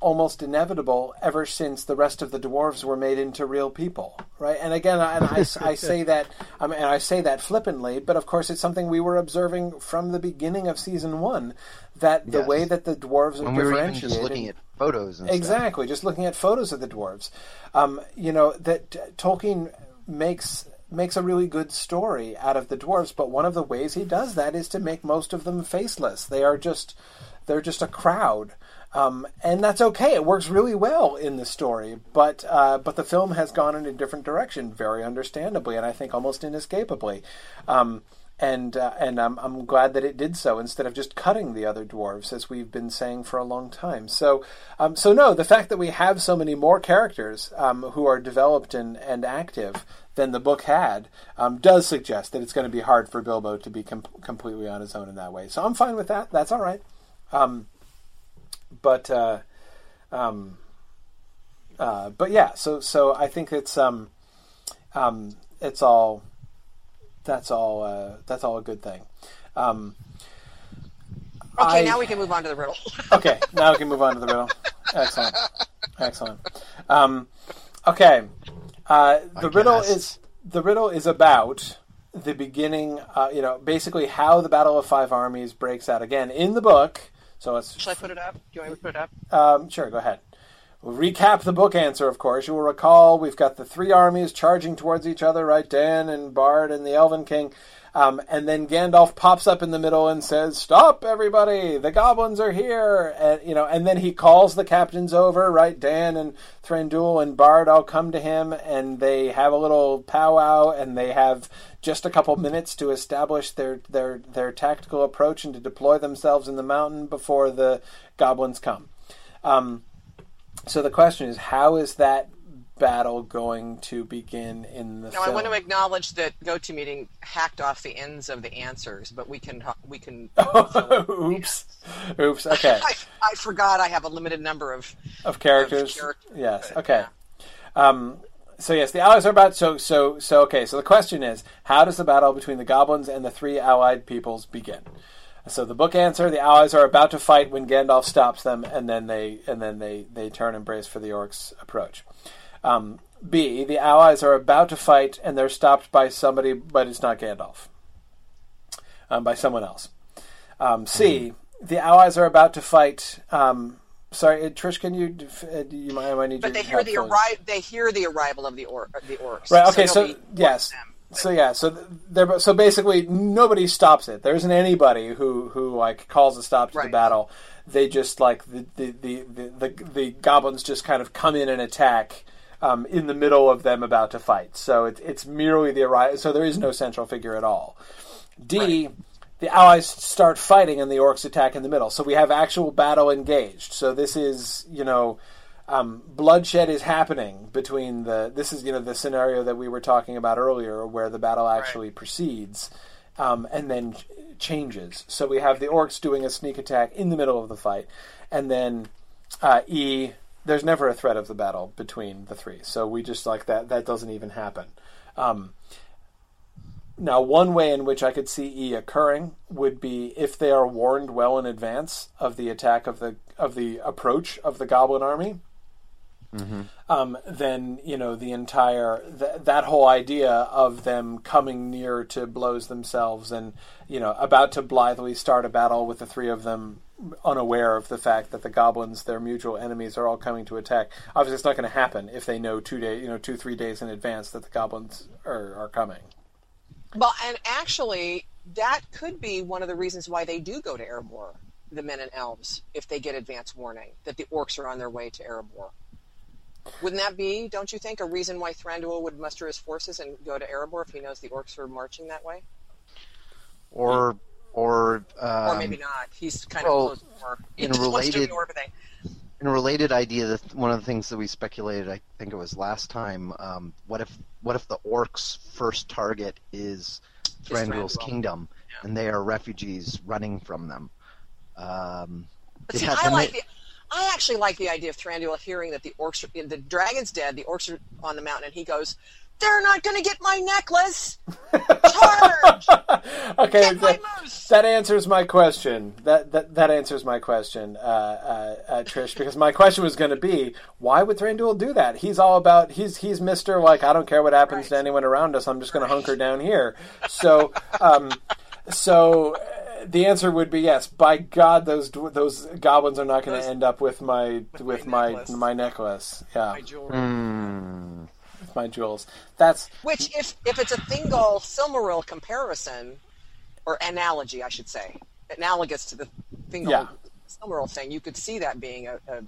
almost inevitable ever since the rest of the dwarves were made into real people, right? And again, and I, I say that, I mean, and I say that flippantly, but of course it's something we were observing from the beginning of season one, that the Yes. way that the dwarves are When we were even differentiated, just looking at photos and exactly, just looking at photos of the dwarves, um, you know, that uh, Tolkien makes makes a really good story out of the dwarves, but one of the ways he does that is to make most of them faceless. They are just, they're just a crowd. Um, and that's okay. It works really well in the story, but uh, but the film has gone in a different direction, very understandably, and I think almost inescapably. Um, and uh, and I'm I'm glad that it did so instead of just cutting the other dwarves, as we've been saying for a long time. So um, so no, the fact that we have so many more characters um, who are developed and, and active than the book had um, does suggest that it's going to be hard for Bilbo to be com- completely on his own in that way. So I'm fine with that. That's all right. Um, But, uh, um, uh, but yeah. So, so I think it's um, um, it's all that's all uh, that's all a good thing. Um, Okay, I- now we can move on to the riddle. Okay, now we can move on to the riddle. Excellent, excellent. Um, okay, uh, the I riddle guess. is the riddle is about the beginning. Uh, you know, basically how the Battle of Five Armies breaks out again in the book. So it's Shall I put it up? Do you want me to put it up? um, sure, go ahead. We'll recap the book answer, of course. You will recall we've got the three armies charging towards each other, right? Dan and Bard and the Elven King. Um, and then Gandalf pops up in the middle and says, "Stop, everybody! The goblins are here!" And you know, and then he calls the captains over, right? Dan and Thranduil and Bard all come to him, and they have a little powwow, and they have just a couple minutes to establish their their their tactical approach and to deploy themselves in the mountain before the goblins come. Um, so the question is, how is that battle going to begin in the Now, film? I want to acknowledge that GoToMeeting hacked off the ends of the answers, but we can we can. Oops. Oops. Okay. I, I forgot I have a limited number of Of characters. Of characters. Yes. Okay. Um, so yes, the allies are about. So so so. Okay. So the question is, how does the battle between the goblins and the three allied peoples begin? So the book answer: the allies are about to fight when Gandalf stops them, and then they and then they they turn and brace for the orcs' approach. Um, B, the allies are about to fight and they're stopped by somebody, but it's not Gandalf. Um, by someone else. Um, C, the allies are about to fight. Um, sorry, Trish, can you? Uh, you might, I might need But your they hear help the filling- arri- They hear the arrival of the or the orcs. Right. Okay. So, nobody yes. warns them. So yeah. So th- there. So basically, nobody stops it. There isn't anybody who who like calls a stop to the Right. battle. They just like the the, the the the the goblins just kind of come in and attack. Um, in the middle of them about to fight. So it, it's merely the arrival. So there is no central figure at all. D, Right. the allies start fighting and the orcs attack in the middle. So we have actual battle engaged. So this is, you know, um, bloodshed is happening between the, this is, you know, the scenario that we were talking about earlier where the battle actually Right. proceeds um, and then ch- changes. So we have the orcs doing a sneak attack in the middle of the fight. And then uh, E, there's never a threat of the battle between the three. So we just like that, that doesn't even happen. Um, now, one way in which I could see E occurring would be if they are warned well in advance of the attack of the of the approach of the Goblin army. Mm-hmm. Um, then you know the entire th- that whole idea of them coming near to blows themselves and you know about to blithely start a battle with the three of them, unaware of the fact that the goblins, their mutual enemies, are all coming to attack. Obviously, it's not going to happen if they know two day, you know, two three days in advance that the goblins are, are coming. Well, and actually, that could be one of the reasons why they do go to Erebor, the men and elves, if they get advance warning that the orcs are on their way to Erebor. Wouldn't that be, don't you think, a reason why Thranduil would muster his forces and go to Erebor if he knows the orcs are marching that way? Or or um, Or maybe not. He's kind well, of close more. He in just wants to related- ignore everything. in a related idea, that one of the things that we speculated, I think it was last time, um, what if what if the orcs' first target is Thranduil's Thranduil. kingdom, Yeah. and they are refugees running from them? Um, But it see, has- I and like they- the, I actually like the idea of Thranduil hearing that the orcs, are, the dragon's dead, the orcs are on the mountain, and he goes, They're not going to get my necklace. Charge! Okay, Get my that, moose! that answers my question. That that, that answers my question, uh, uh, uh, Trish. Because my question was going to be, why would Thranduil do that? He's all about he's he's Mister like I don't care what happens Right. to anyone around us. I'm just going to hunker down here. So, um, so. The answer would be yes. By God, those those goblins are not going to end up with my with, with my my necklace. my necklace. Yeah, My jewelry. Hmm. with my jewels. That's Which, if if it's a Thingol Silmaril comparison, or analogy, I should say, analogous to the Thingol Yeah. Silmaril thing, you could see that being a, a, a, a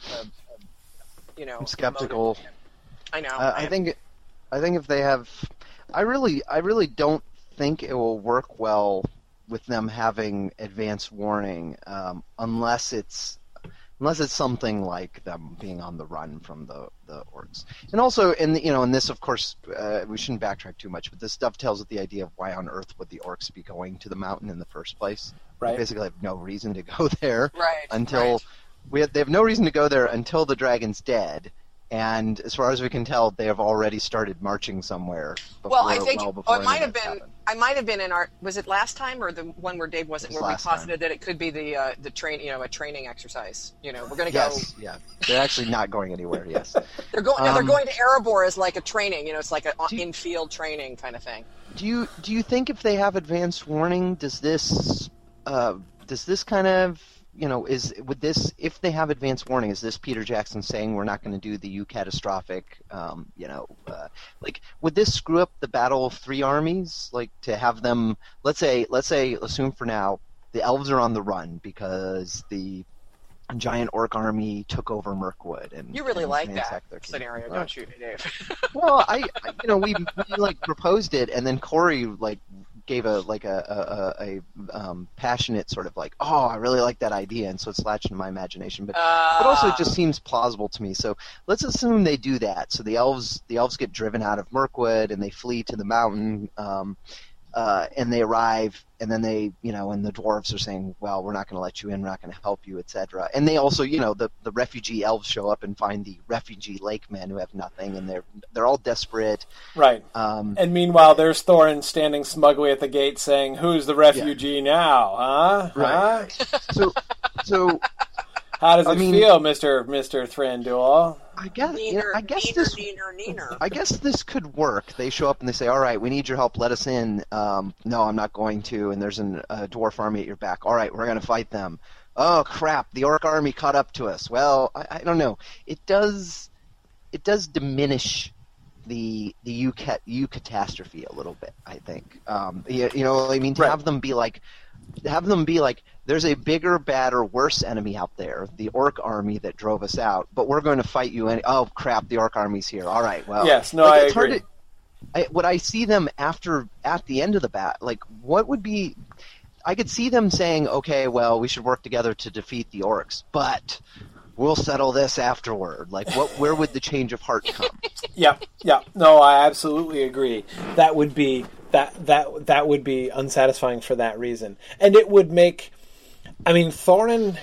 you know, I'm skeptical. motive. I know. Uh, I am. think, I think if they have, I really, I really don't think it will work well with them having advance warning, um, unless it's, unless it's something like them being on the run from the, the orcs. And also, in the, you know, in this, of course, uh, we shouldn't backtrack too much, but this dovetails with the idea of why on earth would the orcs be going to the mountain in the first place? Right. They basically have no reason to go there Right, until right. we have, they have no reason to go there until the dragon's dead. And as far as we can tell, they have already started marching somewhere. Before, Well, I think well oh, before it might any have of this been. happened. I might have been in our. Was it last time or the one where Dave wasn't? It was Where we last time. posited that it could be the uh, the train. You know, a training exercise. You know, we're going to Yes, go. yeah, they're actually not going anywhere. Yes, They're going. no, they're Um, going to Erebor as like a training. You know, it's like an Do you- in-field training kind of thing. do you do you think if they have advance warning, does this uh, does this kind of you know is would this if they have advance warning, is this Peter Jackson saying we're not going to do the you catastrophic um, you know uh, like would this screw up the battle of three armies, like to have them let's say let's say assume for now the elves are on the run because the giant orc army took over Mirkwood and You really and like that ransacked their scenario, kingdom. don't you, Dave? Well, I, I you know we, we like proposed it, and then Corey like gave a like a a, a, a um, passionate sort of like, oh, I really like that idea, and so it's latched into my imagination. But Uh, but also it just seems plausible to me. So let's assume they do that. So the elves the elves get driven out of Mirkwood and they flee to the mountain. Um, Uh, and they arrive, and then they, you know, and the dwarves are saying, well, we're not going to let you in, we're not going to help you, et cetera. And they also, you know, the, the refugee elves show up and find the refugee lake men who have nothing, and they're they're all desperate. right. Um, And meanwhile, there's Thorin standing smugly at the gate, saying, "Who's the refugee now? Huh? Right. Huh? so, so How does I it mean- feel, Mister Mister Thranduil?" I guess, you know, Neener, I guess neener, this neener, neener. I guess this could work. They show up and they say, all right, we need your help. Let us in. Um, no, I'm not going to. And there's an, a dwarf army at your back. All right, we're going to fight them. Oh, crap. The orc army caught up to us. Well, I, I don't know. It does it does diminish the the you, cat, you catastrophe a little bit, I think. Um, you, you know, I mean, to Right. have them be like, have them be like, there's a bigger, badder, worse enemy out there, the orc army that drove us out, but we're going to fight you. And oh crap, the orc army's here. All right, well, Yes, no, like, I it's hard agree. to- I, would I see them after at the end of the bat? Like, what would be? I could see them saying, okay, well, we should work together to defeat the orcs, but we'll settle this afterward. Like, what? Where would the change of heart come? Yeah, yeah. No, I absolutely agree. That would be that that that would be unsatisfying for that reason, and it would make. I mean, Thorin.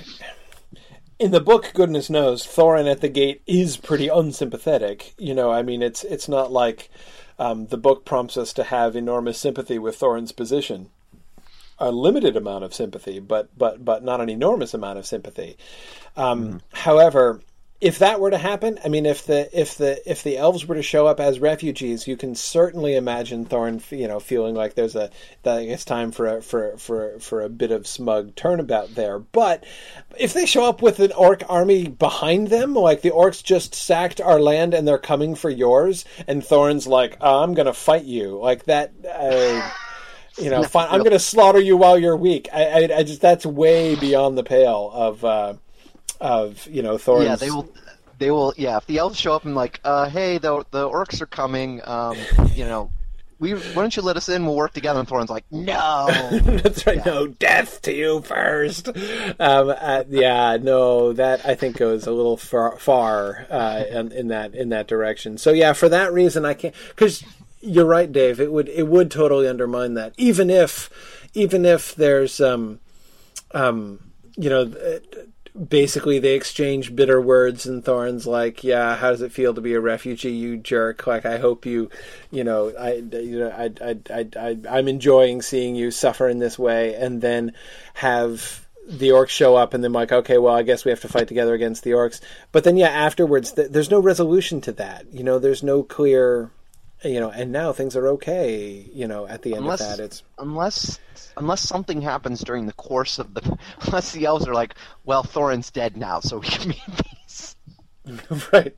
In the book, goodness knows, Thorin at the gate is pretty unsympathetic. You know, I mean, it's it's not like um, the book prompts us to have enormous sympathy with Thorin's position. A limited amount of sympathy, but but but not an enormous amount of sympathy. Um, Mm-hmm. However, if that were to happen, I mean, if the if the if the elves were to show up as refugees, you can certainly imagine Thorin, you know, feeling like there's a that it's time for a, for for for a bit of smug turnabout there. But if they show up with an orc army behind them, like the orcs just sacked our land and they're coming for yours, and Thorin's like, oh, I'm going to fight you, like that. Uh, You know, fine, I'm going to slaughter you while you're weak. I, I, I just that's way beyond the pale of, uh, of you know, Thorin's. Yeah, they will. They will. Yeah, if the elves show up and like, uh, hey, the the orcs are coming. Um, you know, we why don't you let us in? We'll work together. And Thorin's like, no. That's right. No, death to you first. Um, uh, yeah, no, that I think goes a little far, far uh, in, in that in that direction. So yeah, for that reason, I can't. Because you're right, Dave. It would it would totally undermine that. Even if even if there's um um you know basically they exchange bitter words, and Thorin's like, yeah, how does it feel to be a refugee, you jerk? Like, I hope you, you know, I, you know, I, I, I, I, I'm enjoying seeing you suffer in this way. And then have the orcs show up, and then like, okay, well, I guess we have to fight together against the orcs. But then, yeah, afterwards, th- there's no resolution to that. You know, there's no clear, you know, and now things are okay, you know, at the end unless, of that. It's unless unless something happens during the course of the, unless the elves are like, well, Thorin's dead now, so we can be in peace. Right.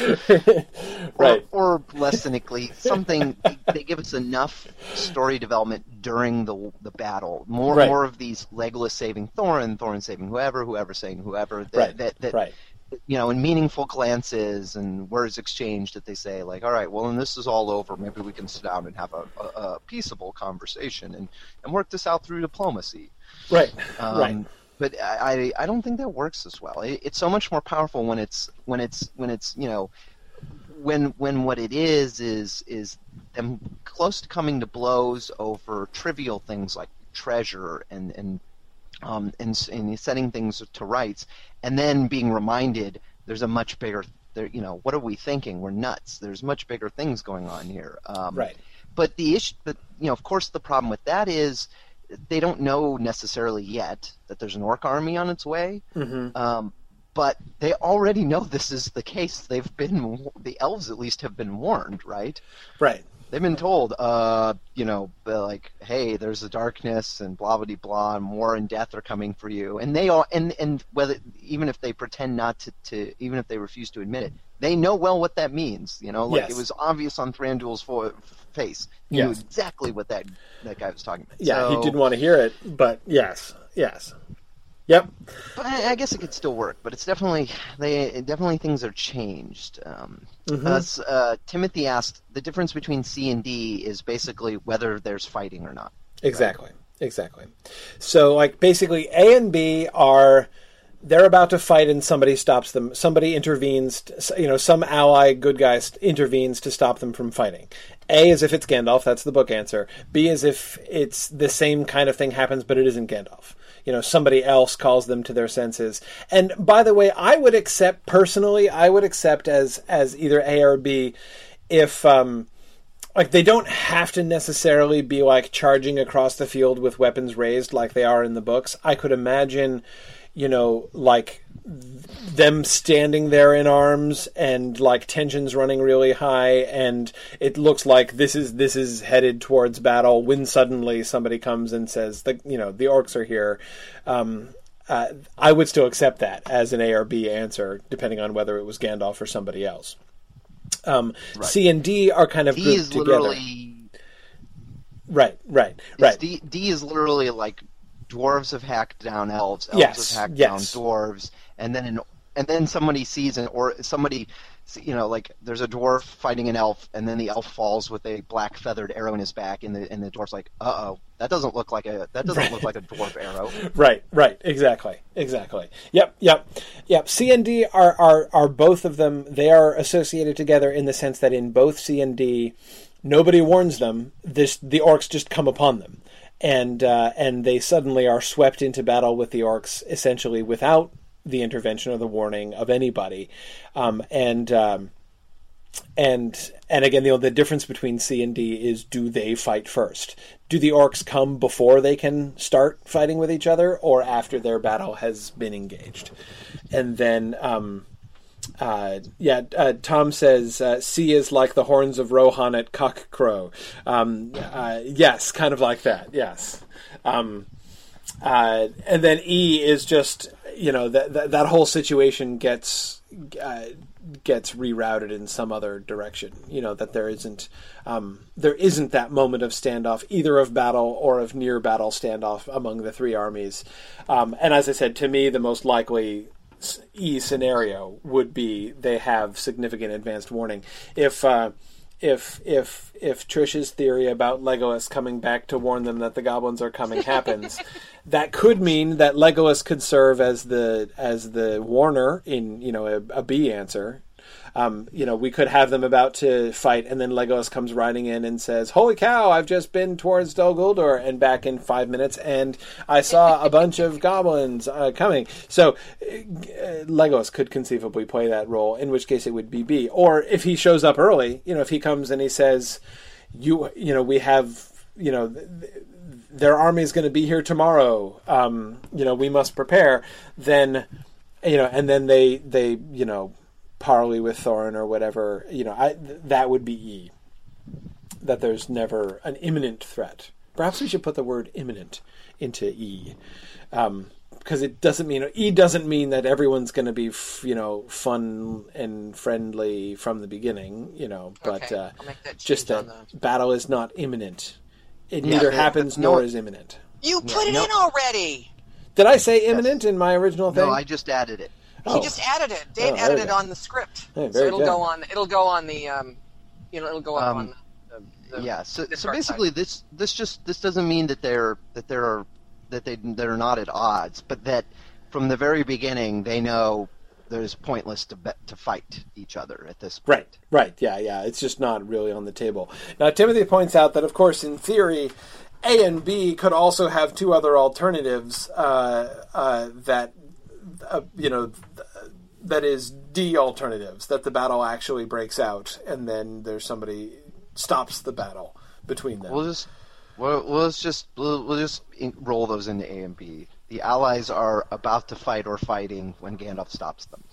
Right. Or, or less cynically, something, they give us enough story development during the the battle. More Right. more of these Legolas saving Thorin, Thorin saving whoever, whoever saving whoever. That, Right. that, that, Right. You know, in meaningful glances and words exchanged that they say, like, all right, well, when this is all over, maybe we can sit down and have a, a, a peaceable conversation and, and work this out through diplomacy. Right. Um, Right. But I, I don't think that works as well. It, it's so much more powerful when it's when it's when it's you know when when what it is is is them close to coming to blows over trivial things like treasure and and um and, and setting things to rights, and then being reminded there's a much bigger there you know what are we thinking? We're nuts. There's much bigger things going on here. Um, Right. But the issue, but you know, of course, the problem with that is they don't know necessarily yet that there's an orc army on its way. Mm-hmm. Um, but they already know this is the case. They've been, the elves at least have been warned, right? Right. They've been told, uh, you know, like, hey, there's a darkness and blah blah blah, and war and death are coming for you. And they all, and and whether even if they pretend not to, to even if they refuse to admit it, they know well what that means. You know, like Yes. it was obvious on Thranduil's fo- face. He knew Yes. exactly what that that guy was talking about. Yeah, So- he didn't want to hear it, but yes, yes. Yep. But I, I guess it could still work. But it's definitely they definitely things are changed. Um, Mhm. as, uh, Timothy asked, the difference between C and D is basically whether there's fighting or not. Exactly. Exactly. So, like, basically, A and B are they're about to fight, and somebody stops them. Somebody intervenes. To, you know, some ally good guy st- intervenes to stop them from fighting. A is if it's Gandalf. That's the book answer. B is if it's the same kind of thing happens, but it isn't Gandalf. You know, somebody else calls them to their senses. And by the way, I would accept personally. I would accept as as either A or B if. Um, Like, they don't have to necessarily be, like, charging across the field with weapons raised like they are in the books. I could imagine, you know, like, them standing there in arms and, like, tensions running really high, and it looks like this is this is headed towards battle when suddenly somebody comes and says, the, you know, the orcs are here. Um, uh, I would still accept that as an A or B answer, depending on whether it was Gandalf or somebody else. Um, Right. C and D are kind of D grouped is together. literally Right, right, is right. D, D is literally like dwarves have hacked down elves, elves Yes, have hacked yes. down dwarves, and then an, and then somebody sees an or somebody, you know, like there's a dwarf fighting an elf, and then the elf falls with a black feathered arrow in his back, and the and the dwarf's like, uh oh, that doesn't look like a that doesn't Right. look like a dwarf arrow. Right, right, exactly, exactly. Yep, yep, yep. C and D are, are, are both of them, they are associated together in the sense that in both C and D, nobody warns them, this, the orcs just come upon them. And, uh, and they suddenly are swept into battle with the orcs, essentially without the intervention or the warning of anybody. Um, and... Um, And and again, you know, the difference between C and D is, do they fight first? Do the orcs come before they can start fighting with each other, or after their battle has been engaged? And then, um, uh, yeah, uh, Tom says uh, C is like the horns of Rohan at Cock Crow. Um, uh, yes, kind of like that. Yes. Um, uh, and then E is just, you know, that that, that whole situation gets. Uh, gets rerouted in some other direction, you know, that there isn't um, there isn't that moment of standoff, either of battle or of near battle standoff among the three armies. Um, and as I said, to me, the most likely E scenario would be they have significant advanced warning. If uh, if if if Trish's theory about Legolas coming back to warn them that the goblins are coming happens, that could mean that Legolas could serve as the as the warner in, you know, a, a B answer, Um, you know, we could have them about to fight, and then Legolas comes riding in and says, "Holy cow! I've just been towards Dol Guldur and back in five minutes, and I saw a bunch of goblins uh, coming." So uh, Legolas could conceivably play that role, in which case it would be B. Or if he shows up early, you know, if he comes and he says, "You, you know, we have, you know." Th- th- their army is going to be here tomorrow. Um, you know, we must prepare. Then, you know, and then they, they, you know, parley with Thorin or whatever. You know, I, that would be E. That there's never an imminent threat. Perhaps we should put the word imminent into E, um, because it doesn't mean E doesn't mean that everyone's going to be, f- you know, fun and friendly from the beginning. You know, but Okay, uh, I'll make that just change that on the- battle is not imminent. It Yeah, neither the- happens the- nor no- is imminent. You put it no. in already. Did I say imminent in my original thing? No, I just added it. Oh. He just added it. Dave Oh, added there it we go. on the script, Hey, so very it'll good. go on. It'll go on the. Um, you know, it'll go up Um, on the. the, the Yeah. So, the so dark basically, side. this this just this doesn't mean that they're that they're that they they're not at odds, but that from the very beginning they know there's pointless to bet, to fight each other at this point. Right, right, yeah, yeah. It's just not really on the table. Now, Timothy points out that, of course, in theory, A and B could also have two other alternatives uh, uh, that, uh, you know, th- that is D alternatives, that the battle actually breaks out and then there's somebody stops the battle between them. We'll just we'll, we'll let's just we'll, we'll just in- roll those into A and B. The allies are about to fight or fighting when Gandalf stops them,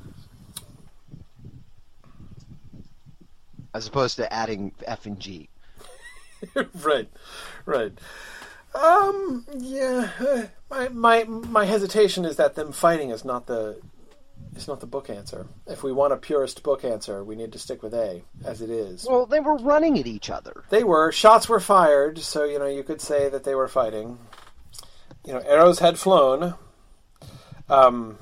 as opposed to adding F and G. right, right. Um, yeah. uh, My, my my hesitation is that them fighting is not the is not the book answer. If we want a purist book answer, we need to stick with A as it is. Well, they were running at each other. They were shots were fired, so you know you could say that they were fighting. You know, arrows had flown. Um.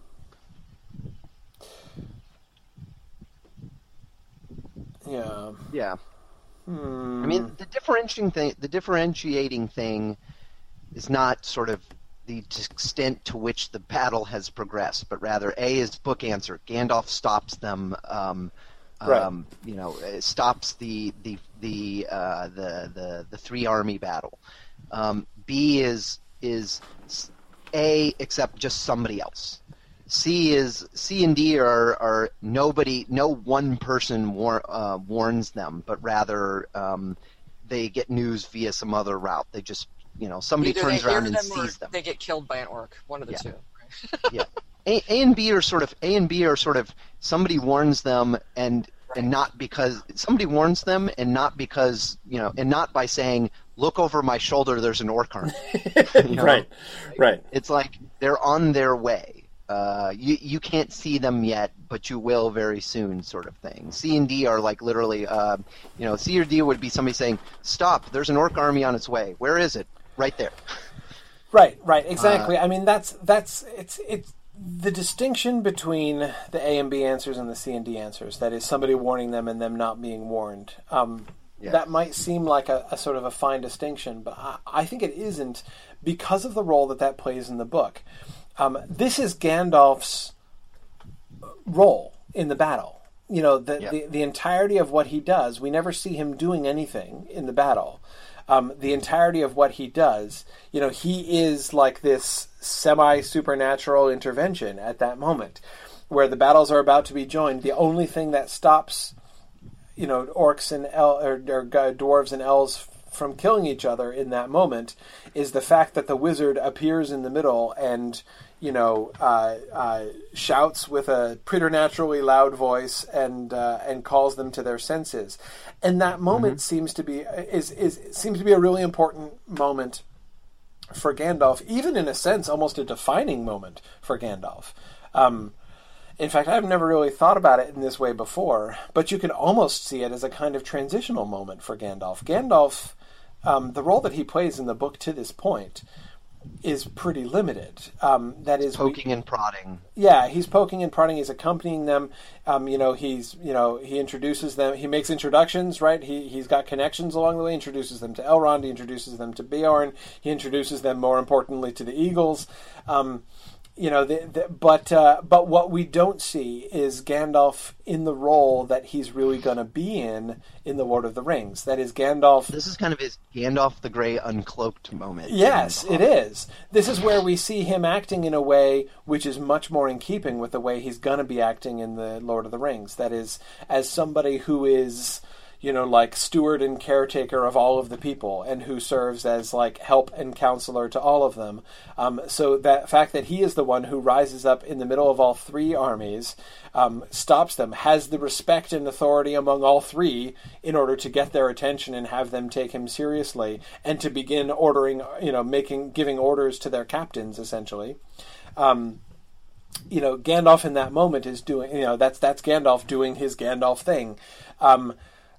Yeah. Yeah. Hmm. I mean, the differentiating thing, the differentiating thing, is not sort of the extent to which the battle has progressed, but rather A is book answer. Gandalf stops them. Um, Right. um, you know, uh, stops the the the uh, the, the the three army battle. Um, B is is A except just somebody else. C is C and D are, are nobody, no one person war, uh, warns them, but rather um, they get news via some other route. They just, you know, somebody Either turns they hear around and them or sees them. they get killed by an orc. One of the Yeah. two. Yeah, A, A and B are sort of A and B are sort of somebody warns them and and not because somebody warns them and not because you know and not by saying look over my shoulder there's an orc army. You know? Right, right. It's like they're on their way. Uh, you you can't see them yet, but you will very soon, sort of thing. C and D are like literally, uh, you know, C or D would be somebody saying, "Stop! There's an orc army on its way. Where is it? Right there." Right, right, exactly. I mean, that's that's it's it's the distinction between the A and B answers and the C and D answers. That is, somebody warning them and them not being warned. Um, Yeah. That might seem like a, a sort of a fine distinction, but I, I think it isn't because of the role that that plays in the book. Um, this is Gandalf's role in the battle. You know, the, Yeah. the the entirety of what he does. We never see him doing anything in the battle. Um, the entirety of what he does, you know, he is like this semi-supernatural intervention at that moment, where the battles are about to be joined. The only thing that stops, you know, orcs and el- or, or dwarves and elves from killing each other in that moment is the fact that the wizard appears in the middle and, you know, uh, uh, shouts with a preternaturally loud voice and uh, and calls them to their senses. And that moment mm-hmm. seems to be is is seems to be a really important moment for Gandalf, even in a sense, almost a defining moment for Gandalf. Um, in fact, I've never really thought about it in this way before, but you can almost see it as a kind of transitional moment for Gandalf. Gandalf, um, the role that he plays in the book to this point is pretty limited. Um, that is poking we, and prodding. Yeah, he's poking and prodding. He's accompanying them. Um, you know, he's you know he introduces them. He makes introductions, right? He he's got connections along the way. He introduces them to Elrond. He introduces them to Beorn. He introduces them, more importantly, to the Eagles. Um, you know, the, the, but uh, but what we don't see is Gandalf in the role that he's really going to be in in the Lord of the Rings. That is Gandalf. This is kind of his Gandalf the Grey uncloaked moment. Yes, it is. This is where we see him acting in a way which is much more in keeping with the way he's going to be acting in the Lord of the Rings. That is, as somebody who is, you know, like steward and caretaker of all of the people, and who serves as like help and counselor to all of them. Um, so that fact that he is the one who rises up in the middle of all three armies, um, stops them, has the respect and authority among all three in order to get their attention and have them take him seriously, and to begin ordering, you know, making, giving orders to their captains, essentially. Um, you know, Gandalf in that moment is doing, you know, that's, that's Gandalf doing his Gandalf thing. Um,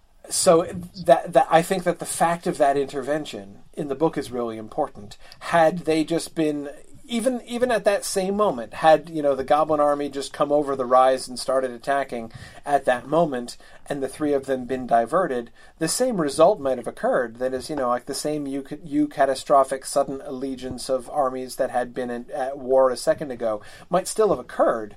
So that, that I think that the fact of that intervention in the book is really important. Had they just been, even even at that same moment, had, you know, the Goblin army just come over the rise and started attacking at that moment, and the three of them been diverted, the same result might have occurred. That is, you know, like the same you you catastrophic sudden allegiance of armies that had been in, at war a second ago might still have occurred.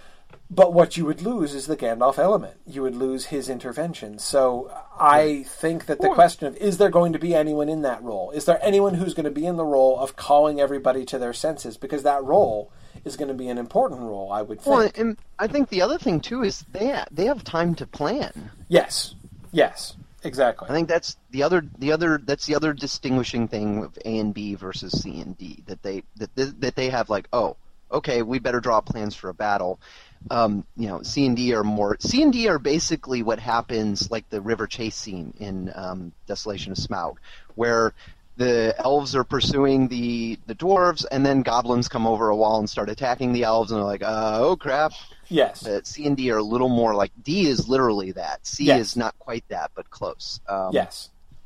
But what you would lose is the Gandalf element. You would lose his intervention. So I think that the question of, is there going to be anyone in that role? Is there anyone who's going to be in the role of calling everybody to their senses? Because that role is going to be an important role, I would think. Well, and I think the other thing, too, is they ha- they have time to plan. Yes. Yes. Exactly. I think that's the other the other that's the other distinguishing thing of A and B versus C and D, that they that they, that they have like, oh, okay, we better draw plans for a battle. Um, you know, C and D are more. C and D are basically what happens, like the river chase scene in um, Desolation of Smaug, where the elves are pursuing the the dwarves, and then goblins come over a wall and start attacking the elves, and they're like, uh, "Oh crap!" Yes. Uh, C and D are a little more like D is literally that. C yes. is not quite that, but close. Um, yes.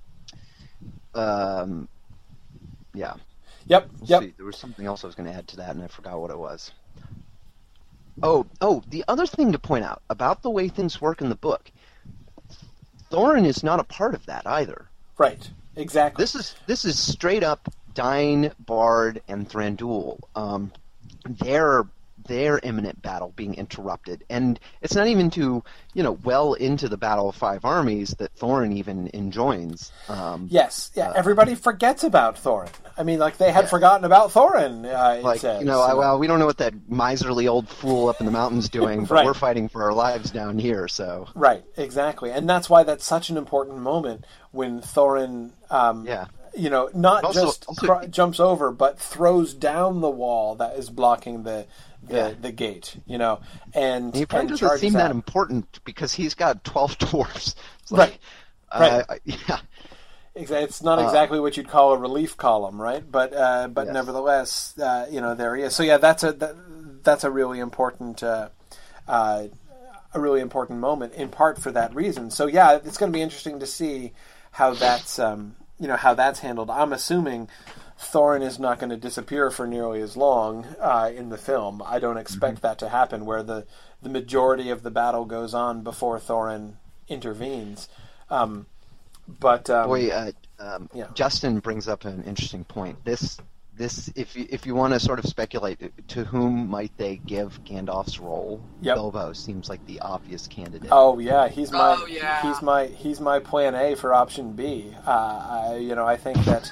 Um. Yeah. Yep. We'll yep. see. There was something else I was going to add to that, and I forgot what it was. Oh, oh, the other thing to point out about the way things work in the book, Thorin is not a part of that either. Right, exactly. This is this is straight up Dain, Bard, and Thranduil. Um, their their imminent battle being interrupted, and it's not even to you know well into the Battle of Five Armies that Thorin even enjoins. Um, yes, yeah. Uh, everybody forgets about Thorin. I mean, like they had yeah. forgotten about Thorin. Uh, like it says, you know, so. well, we don't know what that miserly old fool up in the mountains doing, but right. we're fighting for our lives down here. So right, exactly, and that's why that's such an important moment when Thorin. Um, yeah. You know, not also, just also, cr- jumps over, but throws down the wall that is blocking the the, yeah. the gate. You know, and he probably and doesn't charges seem that out. important because he's got twelve dwarves. It's Right. Like, right. Uh, yeah. It's not Uh, exactly what you'd call a relief column, right? But uh, but yes. nevertheless, uh, you know, there he is. So yeah, that's a that, that's a really important uh, uh, a really important moment, in part for that reason. So yeah, it's going to be interesting to see how that's um, you know how that's handled. I'm assuming Thorin is not going to disappear for nearly as long uh, in the film. I don't expect mm-hmm. that to happen, where the the majority of the battle goes on before Thorin intervenes. Um, But um, boy, uh, um, yeah. Justin brings up an interesting point. This, this, if you, if you want to sort of speculate, to whom might they give Gandalf's role? Yep. Bilbo seems like the obvious candidate. Oh yeah, he's my Oh, yeah. he's my he's my plan A for option B. Uh, I, you know, I think that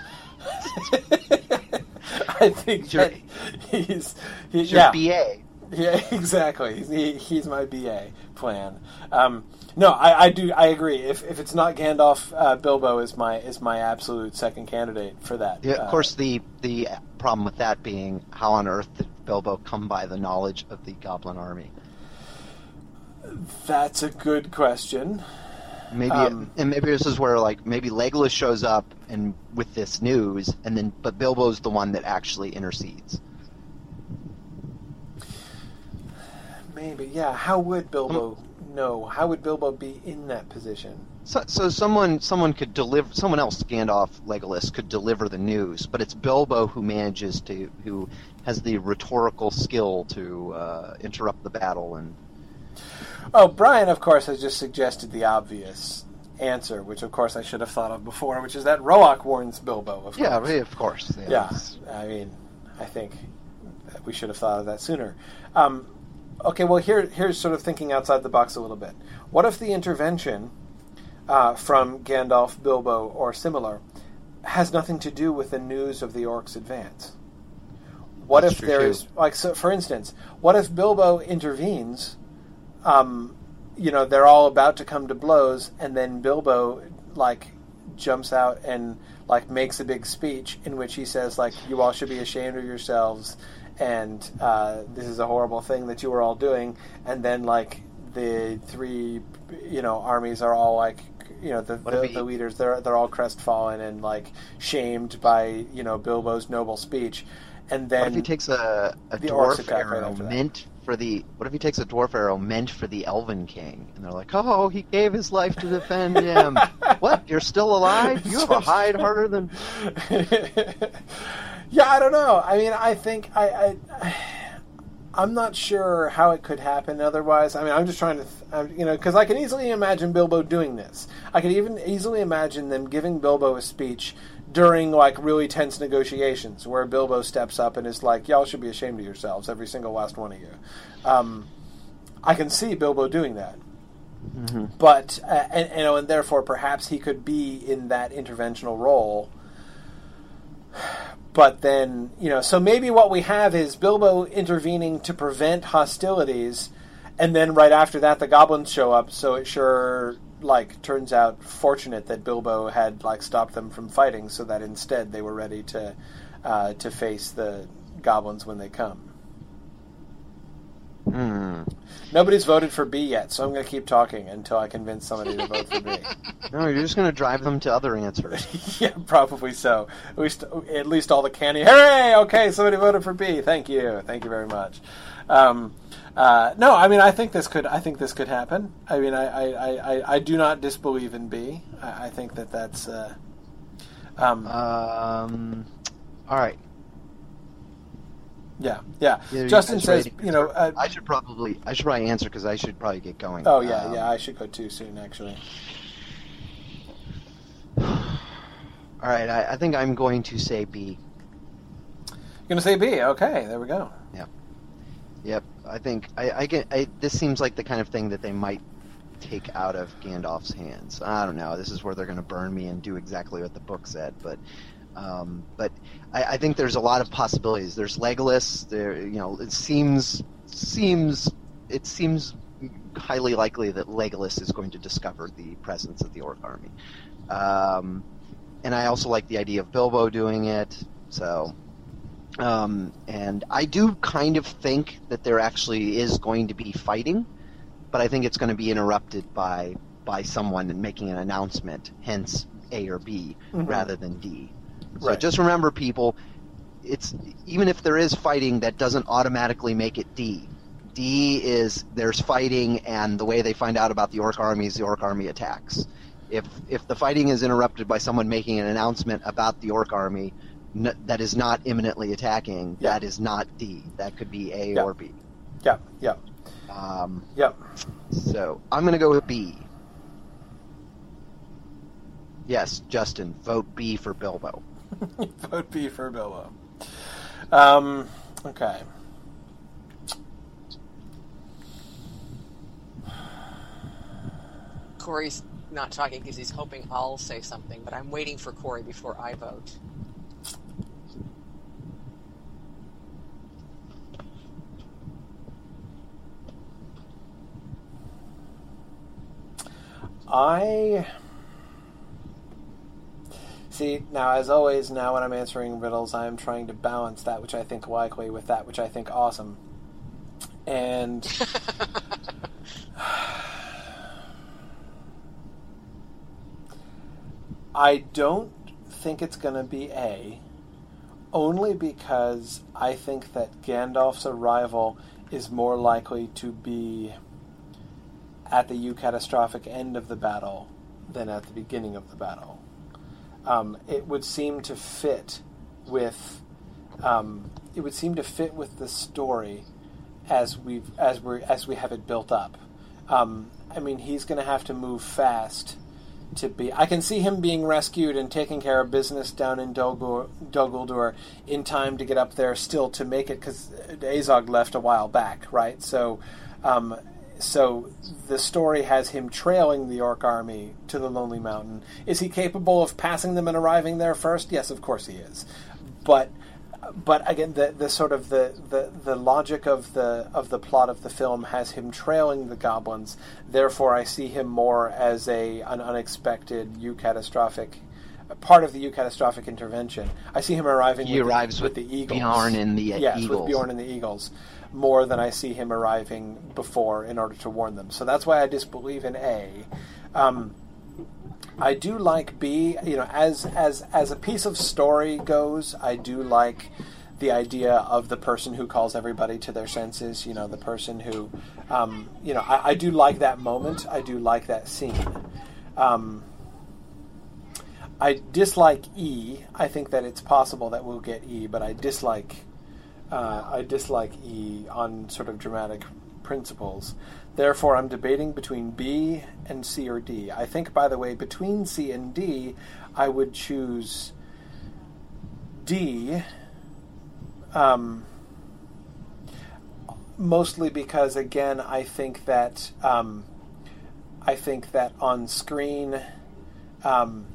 I think Sure. that he's he, It's your yeah. B A. Yeah, exactly. He, he's my B A plan. Um, no, I, I do. I agree. If if it's not Gandalf, uh, Bilbo is my is my absolute second candidate for that. Yeah, of Uh, course, the the problem with that being, how on earth did Bilbo come by the knowledge of the Goblin army? That's a good question. Maybe, Um, and maybe this is where like maybe Legolas shows up and with this news, and then but Bilbo's the one that actually intercedes. Maybe, yeah. How would Bilbo know? How would Bilbo be in that position? So, so someone someone could deliver, someone else, Gandalf, Legolas, could deliver the news, but it's Bilbo who manages to, who has the rhetorical skill to uh, interrupt the battle. And Oh, Brian, of course, has just suggested the obvious answer, which, of course, I should have thought of before, which is that Roak warns Bilbo, of yeah, course. of course. Yeah, Yeah, it's- I mean, I think we should have thought of that sooner. Um, okay, well, here here's sort of thinking outside the box a little bit. What if the intervention uh, from Gandalf, Bilbo, or similar has nothing to do with the news of the orcs' advance? What That's if true, there too. is, like, so for instance, what if Bilbo intervenes, um, you know, they're all about to come to blows, and then Bilbo, like, jumps out and, like, makes a big speech in which he says, like, you all should be ashamed of yourselves, and uh, this is a horrible thing that you are all doing, and then, like, the three, you know, armies are all, like, you know, the, What the, if he- the leaders, they're, they're all crestfallen and, like, shamed by, you know, Bilbo's noble speech. And then What if he takes a, a the orcs dwarf attack right arrow after that. meant for the? What if he takes a dwarf arrow meant for the Elven King, and they're like, "Oh, he gave his life to defend him. What? You're still alive? You have a hide harder than." Yeah, I don't know. I mean, I think I, I, I'm not sure how it could happen otherwise. I mean, I'm just trying to, th- I'm, you know, because I can easily imagine Bilbo doing this. I can even easily imagine them giving Bilbo a speech during, like, really tense negotiations where Bilbo steps up and is like, y'all should be ashamed of yourselves, every single last one of you. Um, I can see Bilbo doing that. Mm-hmm. But, uh, and, you know, and therefore perhaps he could be in that interventional role. But then, you know, so maybe what we have is Bilbo intervening to prevent hostilities, and then right after that the goblins show up, so it sure, like, turns out fortunate that Bilbo had, like, stopped them from fighting, so that instead they were ready to uh, to face the goblins when they come. Hmm. Nobody's voted for B yet, so I'm going to keep talking until I convince somebody to vote for B. No, you're just going to drive them to other answers. Yeah, probably so. At least, at least all the canny. Hooray! Okay, somebody voted for B. Thank you. Thank you very much. Um, uh, no, I mean, I think this could. I think this could happen. I mean, I, I, I, I do not disbelieve in B. I, I think that that's. Uh, um, Um. All right. yeah, yeah. Yeah, you Justin guys says, ready? you know. Uh, I should probably. I should probably answer because I should probably get going. oh yeah, Um, yeah. I should go too soon, actually. All right. I, I think I'm going to say B. You're gonna say B? Okay, there we go. Yep. I think I, I get. I, this seems like the kind of thing that they might take out of Gandalf's hands. I don't know. This is where they're going to burn me and do exactly what the book said. But, um, but I, I think there's a lot of possibilities. There's Legolas. There, you know, it seems seems it seems highly likely that Legolas is going to discover the presence of the orc army. Um, and I also like the idea of Bilbo doing it. So. Um, and I do kind of think that there actually is going to be fighting, but I think it's going to be interrupted by by someone making an announcement, hence A or B, Mhm. rather than D. So Right. just remember, people, it's even if there is fighting, that doesn't automatically make it D. D is there's fighting, and the way they find out about the orc army is the orc army attacks. If if the fighting is interrupted by someone making an announcement about the orc army, N- that is not imminently attacking, Yeah. that is not D. That could be A Yeah. or B. Yeah, yeah, Um, yeah. so I'm going to go with B. Yes, Justin, vote B for Bilbo. Vote B for Bilbo. Um, okay. Corey's not talking because he's hoping I'll say something, but I'm waiting for Corey before I vote. I see now, as always, now when I'm answering riddles, I am trying to balance that which I think likely with that which I think awesome. And I don't think it's going to be A, only because I think that Gandalf's arrival is more likely to be at the eucatastrophic end of the battle than at the beginning of the battle. Um, it would seem to fit with um, it would seem to fit with the story as we've as we as we have it built up. Um, I mean, he's going to have to move fast to be. I can see him being rescued and taking care of business down in Dol Guldur, Dol Guldur in time to get up there still to make it, because Azog left a while back, right? So, um, so the story has him trailing the orc army to the Lonely Mountain. Is he capable of passing them and arriving there first? Yes, of course he is. But But again, the, the sort of the, the, the logic of the of the plot of the film has him trailing the goblins. Therefore, I see him more as a an unexpected eucatastrophic part of the eucatastrophic intervention. I see him arriving. He with arrives the, with, with the eagles. Bjorn and the uh, yes, eagles. with Bjorn and the eagles, more than I see him arriving before in order to warn them. So that's why I disbelieve in A. Um, I do like B. You know, as as as a piece of story goes, I do like the idea of the person who calls everybody to their senses. You know, the person who, um, you know, I, I do like that moment. I do like that scene. Um, I dislike E. I think that it's possible that we'll get E, but I dislike uh, I dislike E on sort of dramatic principles. Therefore, I'm debating between B and C or D. I think, by the way, between C and D, I would choose D, um, mostly because, again, I think that um, I think that on screen, um,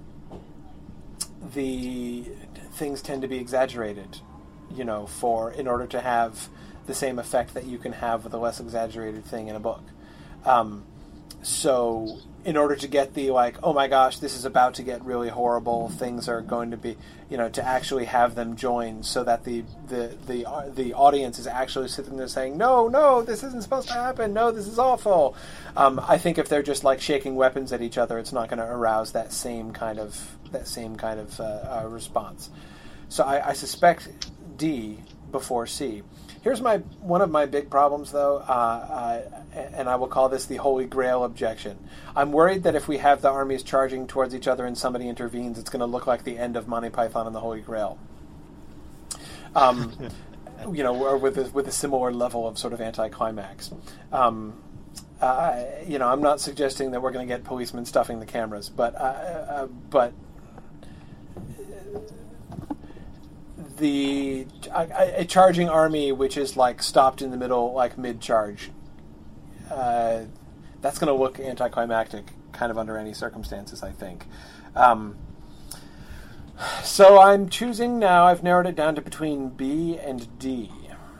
the things tend to be exaggerated, you know, for in order to have the same effect that you can have with a less exaggerated thing in a book. Um, so in order to get the, like, oh my gosh, this is about to get really horrible, things are going to be, you know, to actually have them join so that the, the, the, uh, the audience is actually sitting there saying, no, no, this isn't supposed to happen, no, this is awful. Um, I think if they're just, like, shaking weapons at each other, it's not going to arouse that same kind of, that same kind of uh, uh, response. So I, I suspect D before C. Here's my one of my big problems, though, uh, uh, and I will call this the Holy Grail objection. I'm worried that if we have the armies charging towards each other and somebody intervenes, it's going to look like the end of Monty Python and the Holy Grail. Um, you know, or with a, with a similar level of sort of anticlimax. Um, uh, you know, I'm not suggesting that we're going to get policemen stuffing the cameras, but uh, uh, but. The a, a charging army which is like stopped in the middle, like mid-charge, uh, that's going to look anticlimactic, kind of under any circumstances, I think. Um, so I'm choosing now. I've narrowed it down to between B and D.